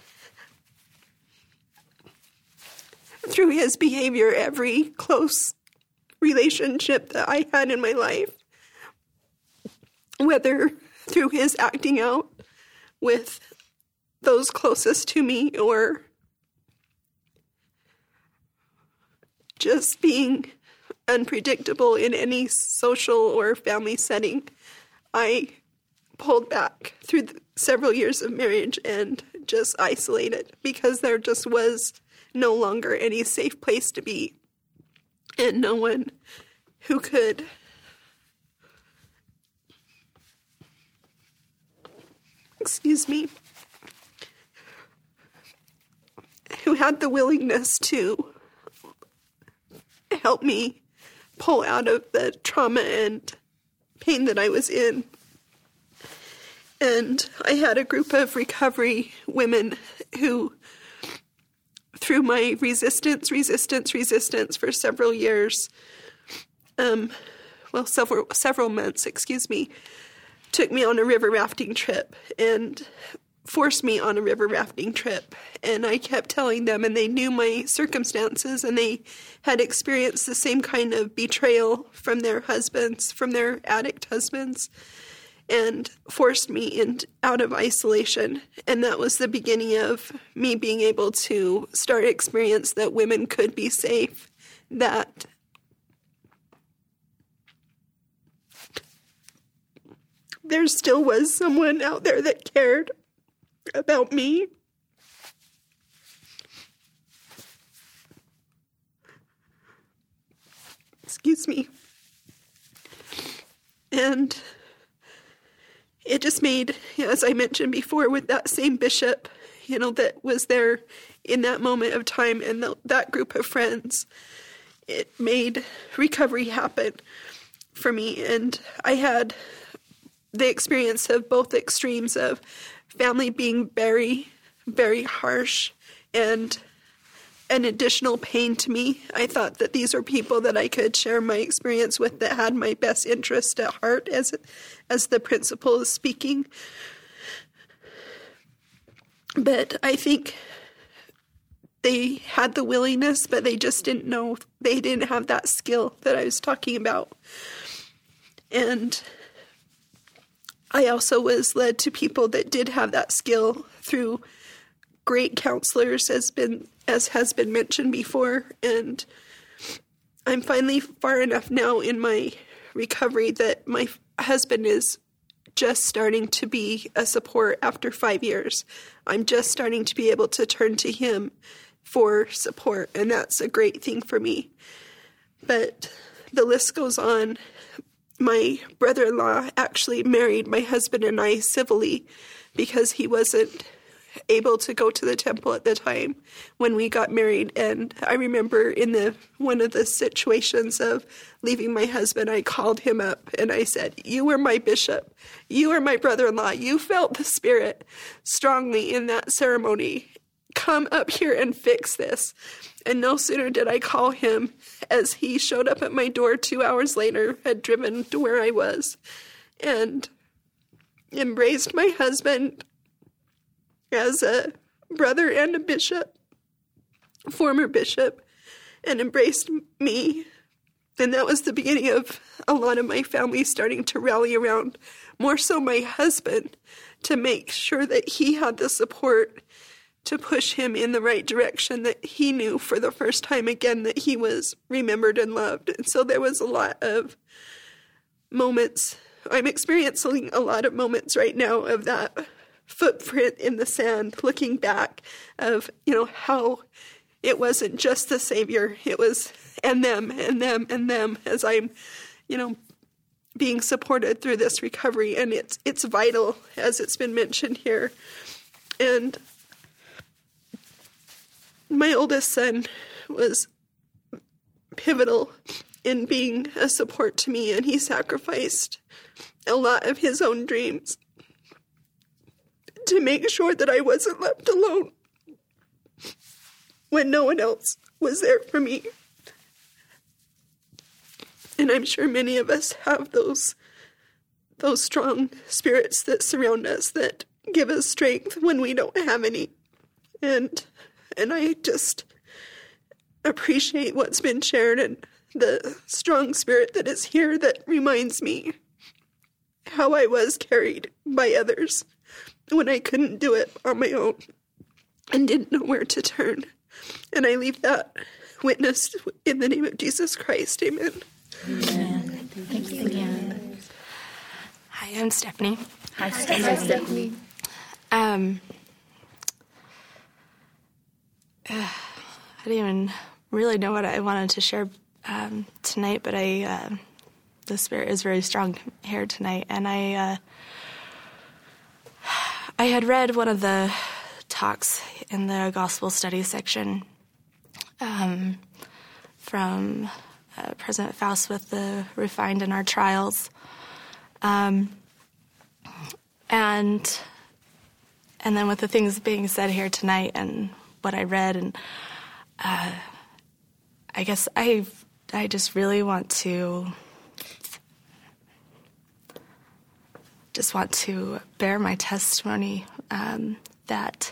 through his behavior, every close relationship that I had in my life, whether through his acting out with those closest to me or just being unpredictable in any social or family setting. I pulled back through the several years of marriage and just isolated because there just was no longer any safe place to be and no one who could excuse me who had the willingness to help me pull out of the trauma and pain that I was in. And I had a group of recovery women who, through my resistance, resistance, resistance for several years, um, well, several several months, excuse me, took me on a river rafting trip and forced me on a river rafting trip. And I kept telling them, and they knew my circumstances, and they had experienced the same kind of betrayal from their husbands, from their addict husbands, and forced me in, out of isolation. And that was the beginning of me being able to start experience that women could be safe, that there still was someone out there that cared about me. Excuse me. And it just made, as I mentioned before, with that same bishop, you know, that was there in that moment of time and the, that group of friends, it made recovery happen for me. And I had the experience of both extremes of family being very, very harsh and an additional pain to me. I thought that these were people that I could share my experience with that had my best interest at heart, as as the principal is speaking. But I think they had the willingness, but they just didn't know, they didn't have that skill that I was talking about. And I also was led to people that did have that skill through great counselors, as been as has been mentioned before, and I'm I'm finally far enough now in my recovery that my husband is just starting to be a support after five years. I'm just starting to be able to turn to him for support, and that's a great thing for me. But the list goes on. My brother-in-law actually married my husband and I civilly because he wasn't able to go to the temple at the time when we got married. And I remember in the one of the situations of leaving my husband, I called him up and I said, "You were my bishop. You are my brother-in-law. You felt the Spirit strongly in that ceremony. Come up here and fix this." And no sooner did I call him as he showed up at my door two hours later, had driven to where I was, and embraced my husband as a brother and a bishop, former bishop, and embraced me. And that was the beginning of a lot of my family starting to rally around, more so my husband, to make sure that he had the support to push him in the right direction, that he knew for the first time again that he was remembered and loved. And so there was a lot of moments. I'm experiencing a lot of moments right now of that footprint in the sand, looking back of, you know, how it wasn't just the Savior, it was and them and them and them as I'm, you know, being supported through this recovery. And it's it's vital, as it's been mentioned here. And my oldest son was pivotal in being a support to me, and he sacrificed a lot of his own dreams to make sure that I wasn't left alone when no one else was there for me. And I'm sure many of us have those those strong spirits that surround us that give us strength when we don't have any. And and I just appreciate what's been shared and the strong spirit that is here that reminds me how I was carried by others when I couldn't do it on my own and didn't know where to turn. And I leave that witnessed in the name of Jesus Christ. Amen. Amen. Thank you again. Hi, I'm Stephanie. Hi, Stephanie. Hi, Stephanie. Um, uh, I didn't even really know what I wanted to share um, tonight, but I uh, the Spirit is very strong here tonight, and I uh, I had read one of the talks in the Gospel Study section um, from uh, President Faust with the Refined in Our Trials, um, and and then with the things being said here tonight and what I read, and uh, I guess I I just really want to just want to bear my testimony um, that,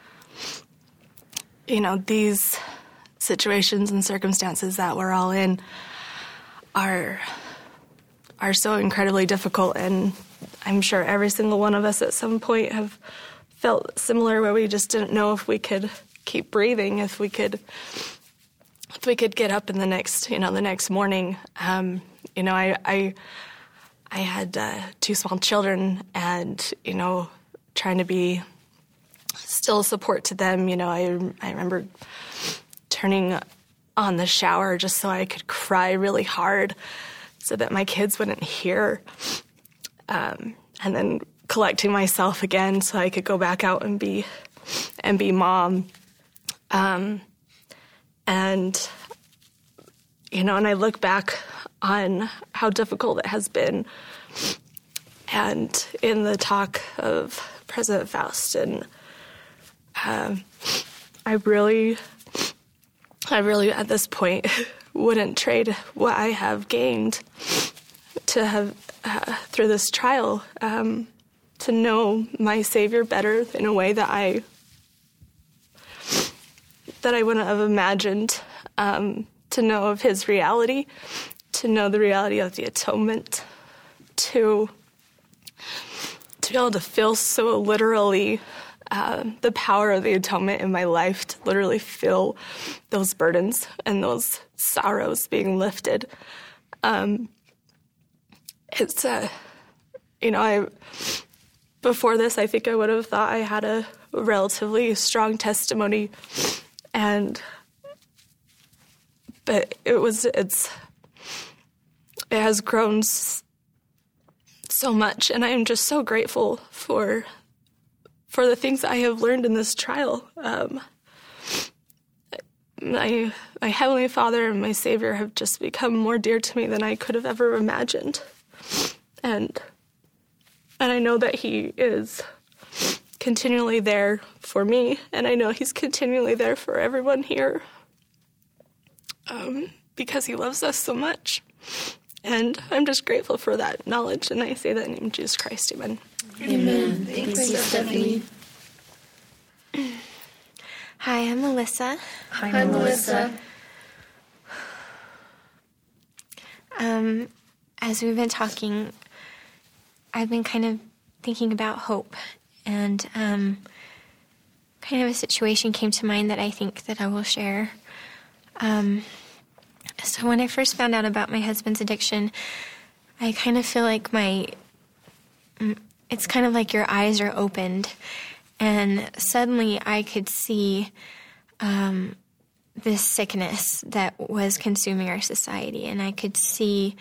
you know, these situations and circumstances that we're all in are are so incredibly difficult, and I'm sure every single one of us at some point have felt similar, where we just didn't know if we could keep breathing, if we could if we could get up in the next, you know, the next morning. Um, you know, I I, I had uh, two small children, and, you know, trying to be still a support to them. You know, I I remember turning on the shower just so I could cry really hard so that my kids wouldn't hear, um, and then collecting myself again so I could go back out and be and be mom. Um, and, you know, and I look back on how difficult it has been. And in the talk of President Faust, and um, I really, I really at this point wouldn't trade what I have gained to have uh, through this trial, um, to know my Savior better in a way that I that I wouldn't have imagined, um, to know of his reality, to know the reality of the atonement, to to be able to feel so literally uh, the power of the atonement in my life to literally feel those burdens and those sorrows being lifted. Um, it's, uh, you know, I before this, I think I would have thought I had a relatively strong testimony, and but it was it's it has grown so much, and I am just so grateful for for the things I have learned in this trial. Um, my my Heavenly Father and my Savior have just become more dear to me than I could have ever imagined, and and I know that He is continually there for me, and I know He's continually there for everyone here, um, because He loves us so much. And I'm just grateful for that knowledge, and I say that in the name of Jesus Christ. Amen. Amen. Thanks, Stephanie. Hi, I'm Melissa. Hi, Hi Melissa. Um, as we've been talking, I've been kind of thinking about hope, and um, kind of a situation came to mind that I think that I will share. Um, so when I first found out about my husband's addiction, I kind of feel like my, it's kind of like your eyes are opened, and suddenly I could see um, this sickness that was consuming our society, and I could see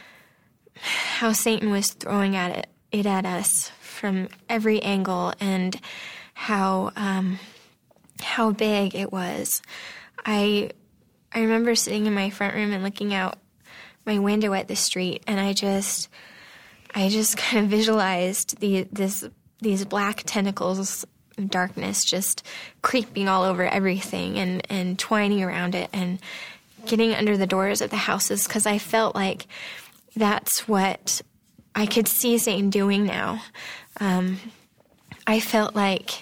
how Satan was throwing at it, it at us from every angle, and how um, how big it was. I I remember sitting in my front room and looking out my window at the street, and I just I just kind of visualized the this these black tentacles of darkness just creeping all over everything and, and twining around it and getting under the doors of the houses, because I felt like that's what I could see Satan doing now. Um, I felt like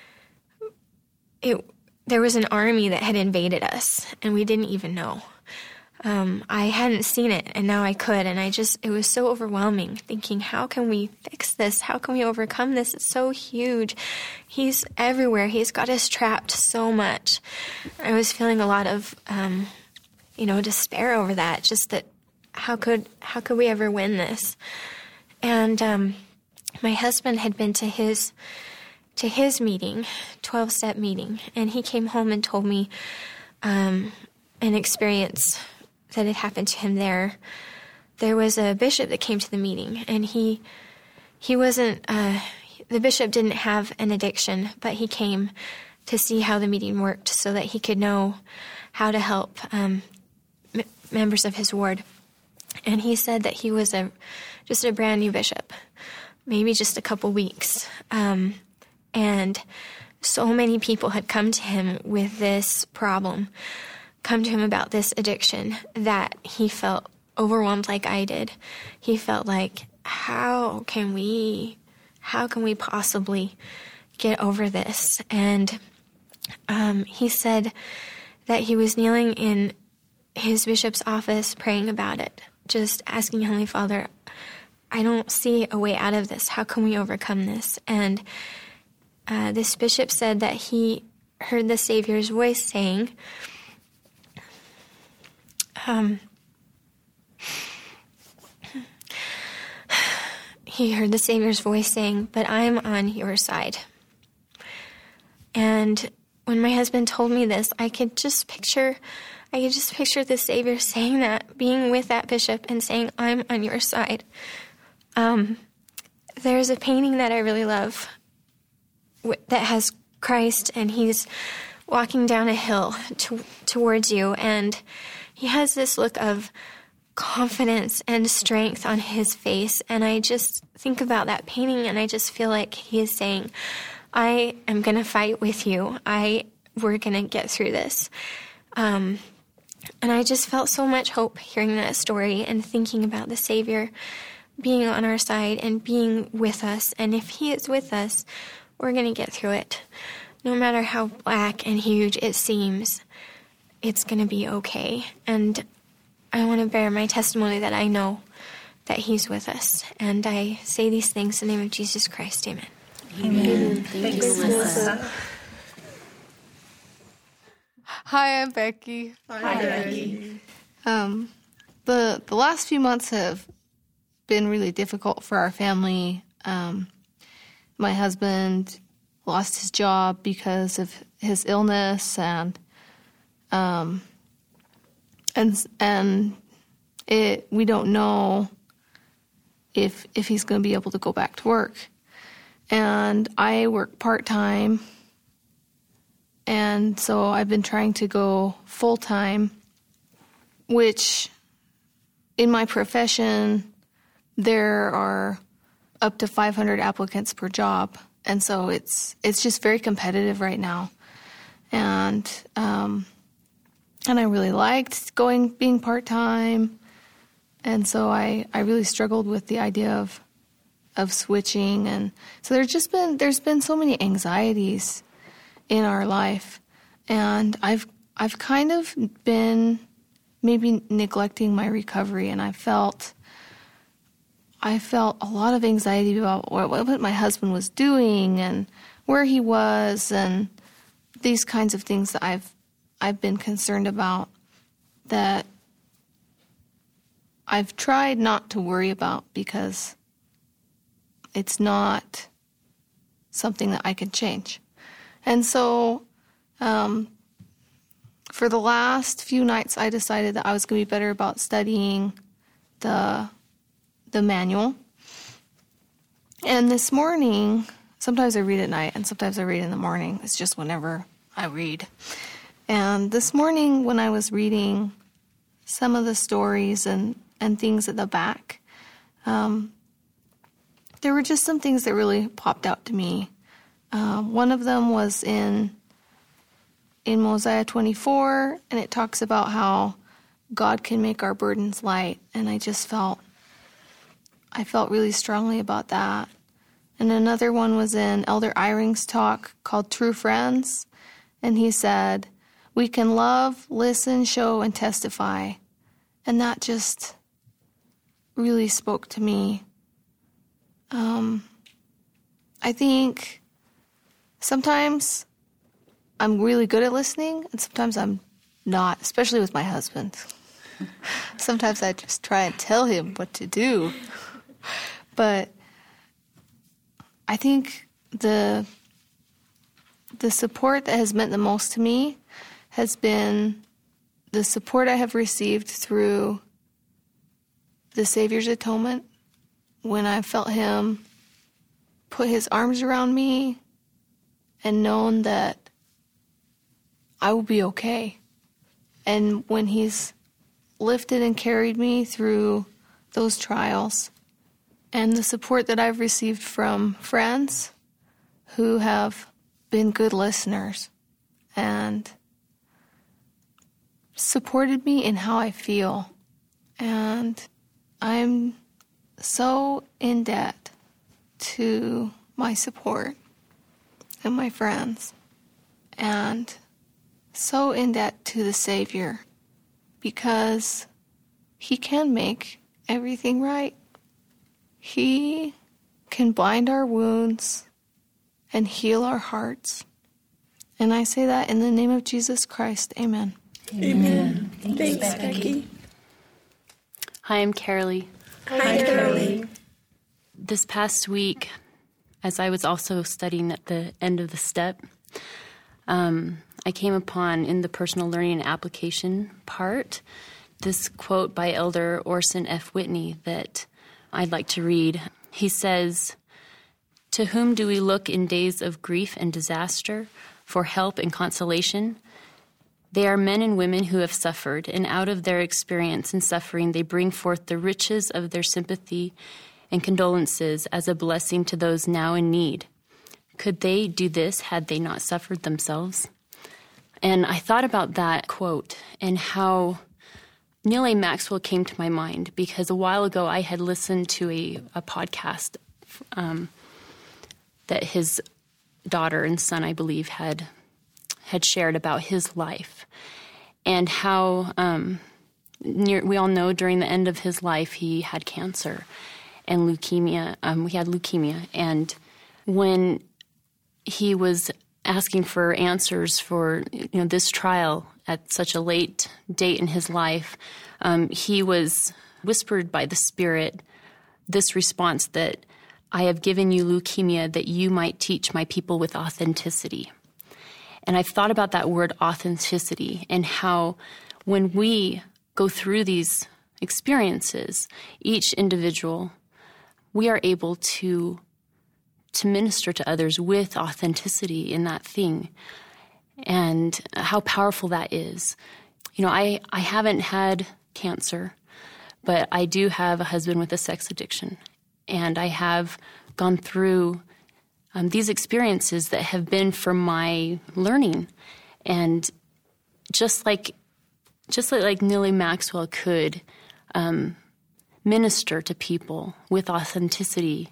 it. There was an army that had invaded us, and we didn't even know. Um, I hadn't seen it, and now I could, and I just, it was so overwhelming, thinking, how can we fix this? How can we overcome this? It's so huge. He's everywhere. He's got us trapped so much. I was feeling a lot of, um, you know, despair over that, just that how could, how could we ever win this? And um, my husband had been to his to his meeting, twelve-step meeting, and he came home and told me um, an experience that had happened to him there. There was a bishop that came to the meeting, and he he wasn't, uh, the bishop didn't have an addiction, but he came to see how the meeting worked so that he could know how to help um, m- members of his ward. And he said that he was a just a brand new bishop, maybe just a couple weeks. Um, and so many people had come to him with this problem, come to him about this addiction, that he felt overwhelmed like I did. He felt like, how can we, how can we possibly get over this? And um, he said that he was kneeling in his bishop's office praying about it, just asking Heavenly Father, I don't see a way out of this. How can we overcome this? And uh, this bishop said that he heard the Savior's voice saying, um, he heard the Savior's voice saying, but I'm on your side. And when my husband told me this, I could just picture, I could just picture the Savior saying that, being with that bishop and saying, I'm on your side. Um, there's a painting that I really love w- that has Christ, and he's walking down a hill to, towards you, and he has this look of confidence and strength on his face, and I just think about that painting, and I just feel like he is saying, I am going to fight with you. I we're going to get through this. Um, and I just felt so much hope hearing that story and thinking about the Savior being on our side and being with us. And if he is with us, we're going to get through it. No matter how black and huge it seems, it's going to be okay. And I want to bear my testimony that I know that he's with us. And I say these things in the name of Jesus Christ. Amen. Amen. Thank you, Melissa. Hi, I'm Becky. Hi, Hi Becky. Um, the the last few months have been really difficult for our family. Um, my husband lost his job because of his illness, and um, and and it we don't know if if he's going to be able to go back to work. And I work part-time, and so I've been trying to go full-time, which in my profession, there are up to five hundred applicants per job. And so it's it's just very competitive right now. And um, and I really liked going being part-time. And so I, I really struggled with the idea of of switching. And so there's just been there's been so many anxieties in our life. And I've I've kind of been maybe neglecting my recovery, and I felt I felt a lot of anxiety about what, what my husband was doing and where he was, and these kinds of things that I've I've been concerned about that I've tried not to worry about because it's not something that I can change. And so um, for the last few nights, I decided that I was going to be better about studying the the manual. And this morning, sometimes I read at night and sometimes I read in the morning. It's just whenever I read. And this morning when I was reading some of the stories and, and things at the back, um, there were just some things that really popped out to me. Uh, one of them was in in Mosiah twenty-four, and it talks about how God can make our burdens light. And I just felt I felt really strongly about that. And another one was in Elder Eyring's talk called True Friends. And he said, we can love, listen, show, and testify. And that just really spoke to me. Um, I think sometimes I'm really good at listening, and sometimes I'm not, especially with my husband. Sometimes I just try and tell him what to do. But I think the the support that has meant the most to me has been the support I have received through the Savior's atonement, when I felt him put his arms around me and known that I will be okay. And when he's lifted and carried me through those trials, and the support that I've received from friends who have been good listeners and supported me in how I feel. And I'm so in debt to my support and my friends, and so in debt to the Savior, because he can make everything right. He can bind our wounds and heal our hearts. And I say that in the name of Jesus Christ. Amen. Amen. Amen. Thank Thanks, Becky. Becky. Hi, I'm Carolee. Hi, Carolee. This past week, as I was also studying at the end of the step, um, I came upon, in the personal learning and application part, this quote by Elder Orson F. Whitney that I'd like to read. He says, "To whom do we look in days of grief and disaster for help and consolation? They are men and women who have suffered, and out of their experience and suffering they bring forth the riches of their sympathy and condolences as a blessing to those now in need. Could they do this had they not suffered themselves?" And I thought about that quote and how Neal A. Maxwell came to my mind, because a while ago I had listened to a, a podcast um, that his daughter and son, I believe, had had shared about his life, and how um, near, we all know during the end of his life he had cancer and leukemia. Um, he had leukemia, and when he was asking for answers for, you know, this trial at such a late date in his life, um, he was whispered by the Spirit this response that, I have given you leukemia that you might teach my people with authenticity. And I've thought about that word authenticity and how when we go through these experiences, each individual, we are able to, to minister to others with authenticity in that thing, and how powerful that is. You know, I, I haven't had cancer, but I do have a husband with a sex addiction. And I have gone through um, these experiences that have been for my learning. And just like just like, like Neely Maxwell could um, minister to people with authenticity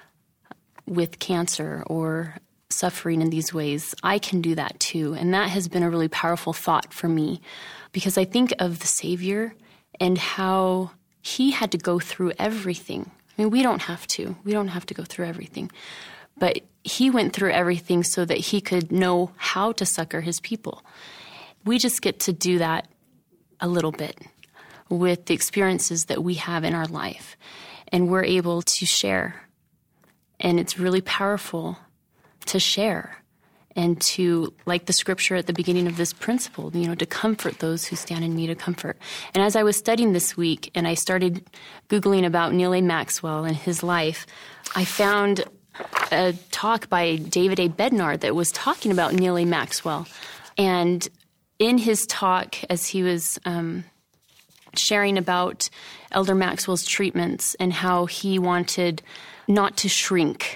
with cancer or suffering in these ways, I can do that too. And that has been a really powerful thought for me, because I think of the Savior and how he had to go through everything. I mean, we don't have to. We don't have to go through everything. But he went through everything so that he could know how to succor his people. We just get to do that a little bit with the experiences that we have in our life. And we're able to share. And it's really powerful to share and to, like the scripture at the beginning of this principle, you know, to comfort those who stand in need of comfort. And as I was studying this week and I started Googling about Neely Maxwell and his life, I found a talk by David A. Bednar that was talking about Neely Maxwell. And in his talk, as he was um, sharing about Elder Maxwell's treatments and how he wanted not to shrink,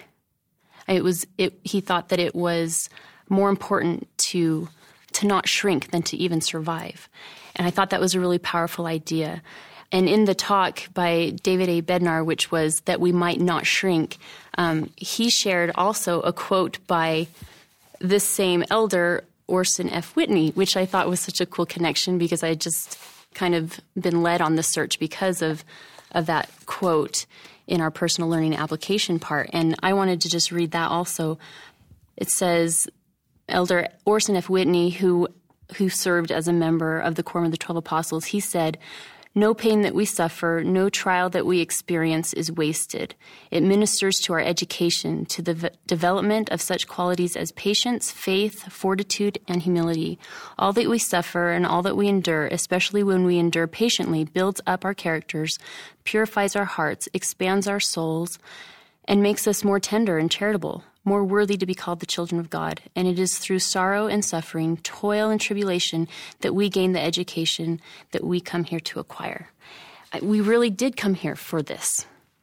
it was it, he thought that it was more important to to not shrink than to even survive. And I thought that was a really powerful idea. And in the talk by David A. Bednar, which was that we might not shrink, um, he shared also a quote by this same elder, Orson F. Whitney, which I thought was such a cool connection because I had just kind of been led on the search because of, of that quote in our personal learning application part. And I wanted to just read that also. It says, Elder Orson F. Whitney, who who served as a member of the Quorum of the Twelve Apostles, he said, "No pain that we suffer, no trial that we experience is wasted. It ministers to our education, to the v- development of such qualities as patience, faith, fortitude, and humility. All that we suffer and all that we endure, especially when we endure patiently, builds up our characters, purifies our hearts, expands our souls, and makes us more tender and charitable, more worthy to be called the children of God. And it is through sorrow and suffering, toil and tribulation, that we gain the education that we come here to acquire." We really did come here for this.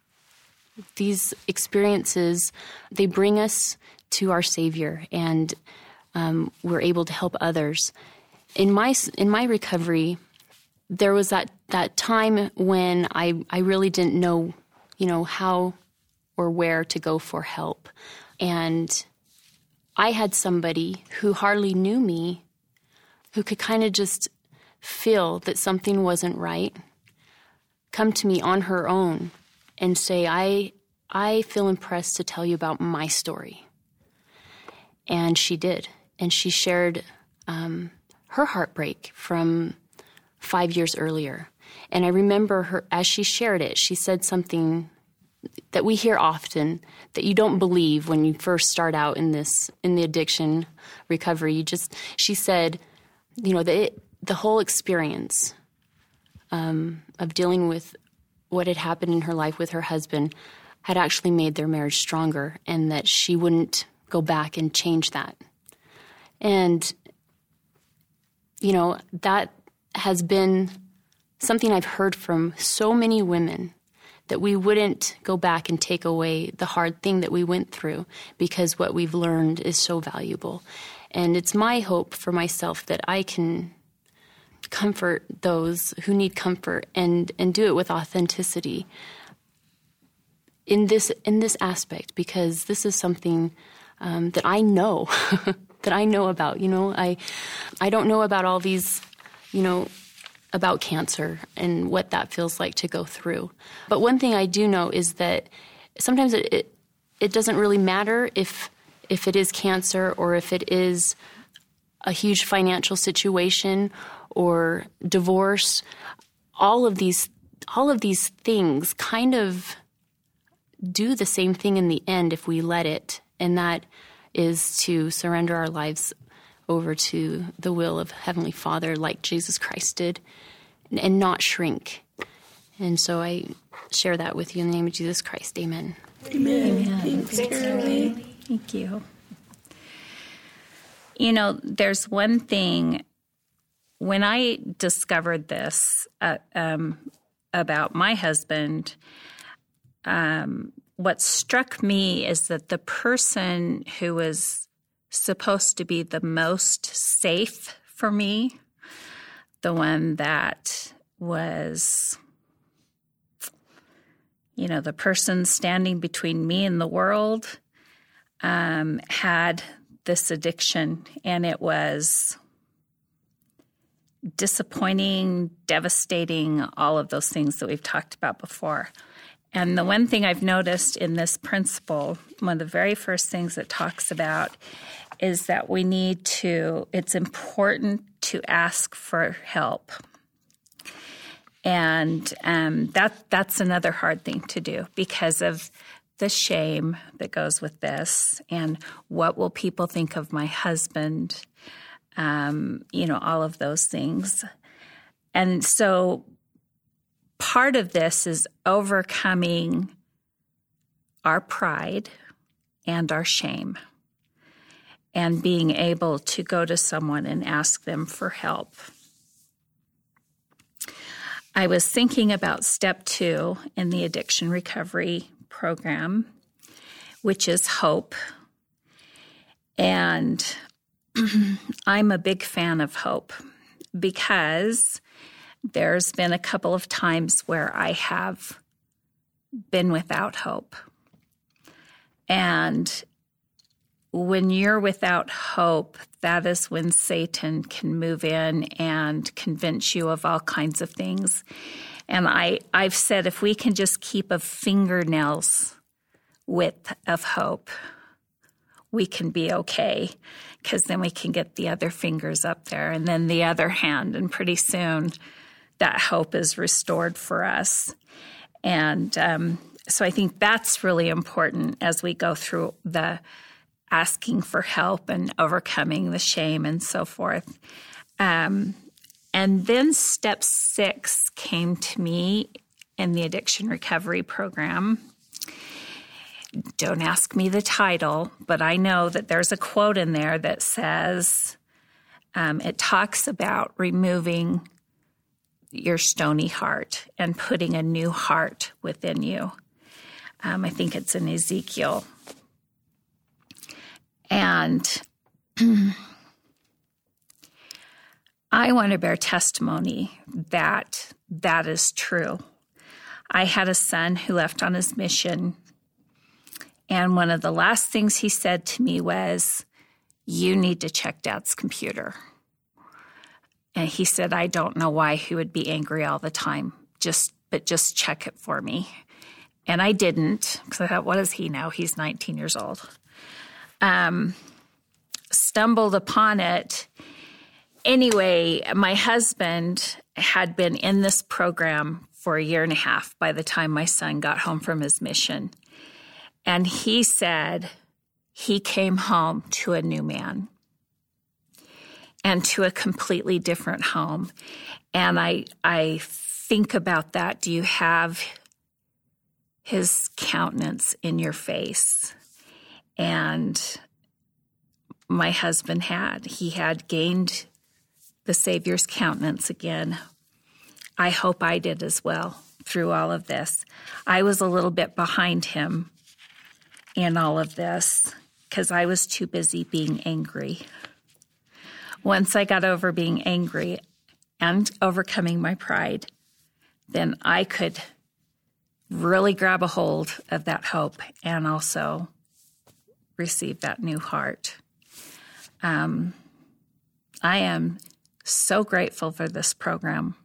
These experiences, they bring us to our Savior, and um, we're able to help others. In my in my recovery, there was that, that time when I, I really didn't know, you know, how or where to go for help. And I had somebody who hardly knew me, who could kind of just feel that something wasn't right, come to me on her own and say, I I feel impressed to tell you about my story. And she did. And she shared um, her heartbreak from five years earlier. And I remember her, as she shared it, she said something that we hear often, that you don't believe when you first start out in this, in the addiction recovery. You just, she said, you know, that it, the whole experience um, of dealing with what had happened in her life with her husband had actually made their marriage stronger, and that she wouldn't go back and change that. And, you know, that has been something I've heard from so many women, that we wouldn't go back and take away the hard thing that we went through because what we've learned is so valuable. And it's my hope for myself that I can comfort those who need comfort and, and do it with authenticity in this in this aspect, because this is something um, that I know, that I know about. You know, I I don't know about all these, you know, about cancer and what that feels like to go through. But one thing I do know is that sometimes it, it it doesn't really matter if if it is cancer or if it is a huge financial situation or divorce. All of these all of these things kind of do the same thing in the end if we let it, and that is to surrender our lives over to the will of Heavenly Father like Jesus Christ did, and not shrink. And so I share that with you in the name of Jesus Christ. Amen. Amen. Amen. Thanks, Carolee. Thank you. You know, there's one thing, when I discovered this uh, um, about my husband, um, what struck me is that the person who was supposed to be the most safe for me, the one that was, you know, the person standing between me and the world, um, had this addiction, and it was disappointing, devastating, all of those things that we've talked about before. And the one thing I've noticed in this principle, one of the very first things it talks about is that we need to, it's important to ask for help. And um, that that's another hard thing to do because of the shame that goes with this, and what will people think of my husband, um, you know, all of those things. And so part of this is overcoming our pride and our shame and being able to go to someone and ask them for help. I was thinking about step two in the addiction recovery program, which is hope. And I'm a big fan of hope because there's been a couple of times where I have been without hope. And when you're without hope, that is when Satan can move in and convince you of all kinds of things. And I, I've said if we can just keep a fingernail's width of hope, we can be okay, because then we can get the other fingers up there and then the other hand, and pretty soon that hope is restored for us. And um, so I think that's really important as we go through the asking for help and overcoming the shame and so forth. Um, and then step six came to me in the addiction recovery program. Don't ask me the title, but I know that there's a quote in there that says, um, it talks about removing your stony heart and putting a new heart within you. Um, I think it's in Ezekiel. And I want to bear testimony that that is true. I had a son who left on his mission, and one of the last things he said to me was, "You need to check Dad's computer." And he said, "I don't know why he would be angry all the time, just but just check it for me." And I didn't, because I thought, what does he know? He's nineteen years old. Um, stumbled upon it. Anyway, my husband had been in this program for a year and a half by the time my son got home from his mission. And he said he came home to a new man and to a completely different home. And I, I think about that. Do you have his countenance in your face? And my husband had. He had gained the Savior's countenance again. I hope I did as well through all of this. I was a little bit behind him in all of this because I was too busy being angry. Once I got over being angry and overcoming my pride, then I could really grab a hold of that hope and also receive that new heart. Um, I am so grateful for this program.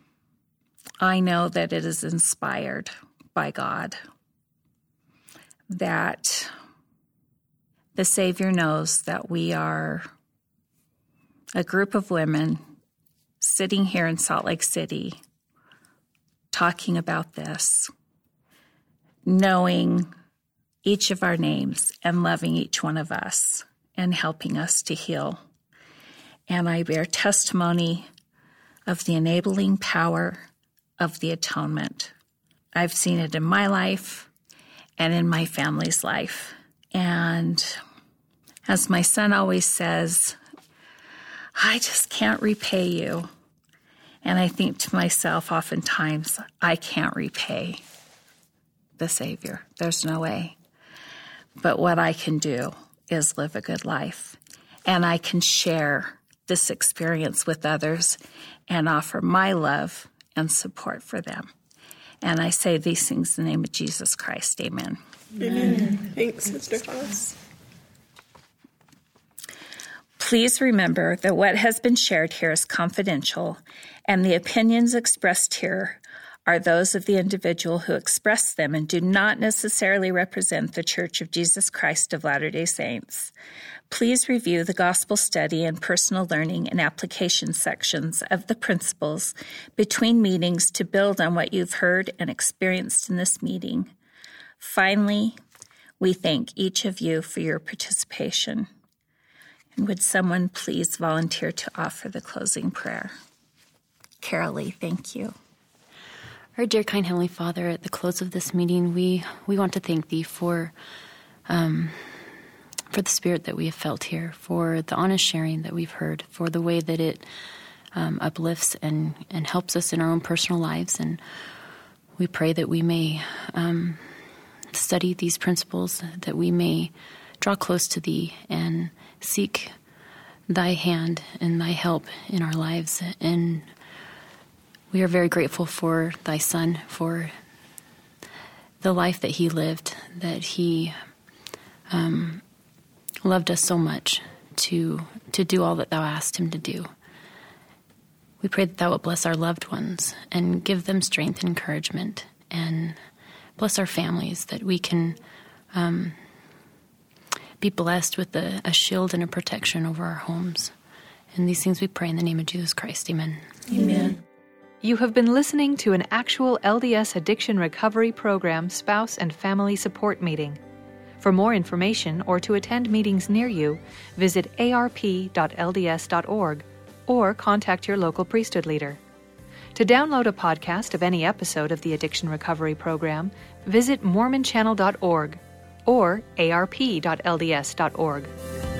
I know that it is inspired by God, that the Savior knows that we are a group of women sitting here in Salt Lake City talking about this, knowing each of our names and loving each one of us and helping us to heal. And I bear testimony of the enabling power of the atonement. I've seen it in my life and in my family's life. And as my son always says, I just can't repay you. And I think to myself oftentimes, I can't repay the Savior. There's no way. But what I can do is live a good life. And I can share this experience with others and offer my love and support for them. And I say these things in the name of Jesus Christ. Amen. Amen. Thanks, Sister Haas. Please remember that what has been shared here is confidential, and the opinions expressed here are those of the individual who expressed them and do not necessarily represent the Church of Jesus Christ of Latter-day Saints. Please review the Gospel Study and Personal Learning and Application sections of the Principles between meetings to build on what you've heard and experienced in this meeting. Finally, we thank each of you for your participation. And would someone please volunteer to offer the closing prayer? Carolee, thank you. Our dear, kind Heavenly Father, at the close of this meeting, we, we want to thank Thee for um, for the spirit that we have felt here, for the honest sharing that we've heard, for the way that it um, uplifts and, and helps us in our own personal lives. And we pray that we may um, study these principles, that we may draw close to Thee and seek Thy hand and Thy help in our lives. And we are very grateful for Thy Son, for the life that He lived, that He um, loved us so much to to do all that Thou asked Him to do. We pray that Thou would bless our loved ones and give them strength and encouragement, and bless our families, that we can um, be blessed with a, a shield and a protection over our homes. And these things we pray in the name of Jesus Christ. Amen. Amen. You have been listening to an actual L D S Addiction Recovery Program spouse and family support meeting. For more information or to attend meetings near you, visit a r p dot l d s dot org or contact your local priesthood leader. To download a podcast of any episode of the Addiction Recovery Program, visit mormon channel dot org or a r p dot l d s dot org.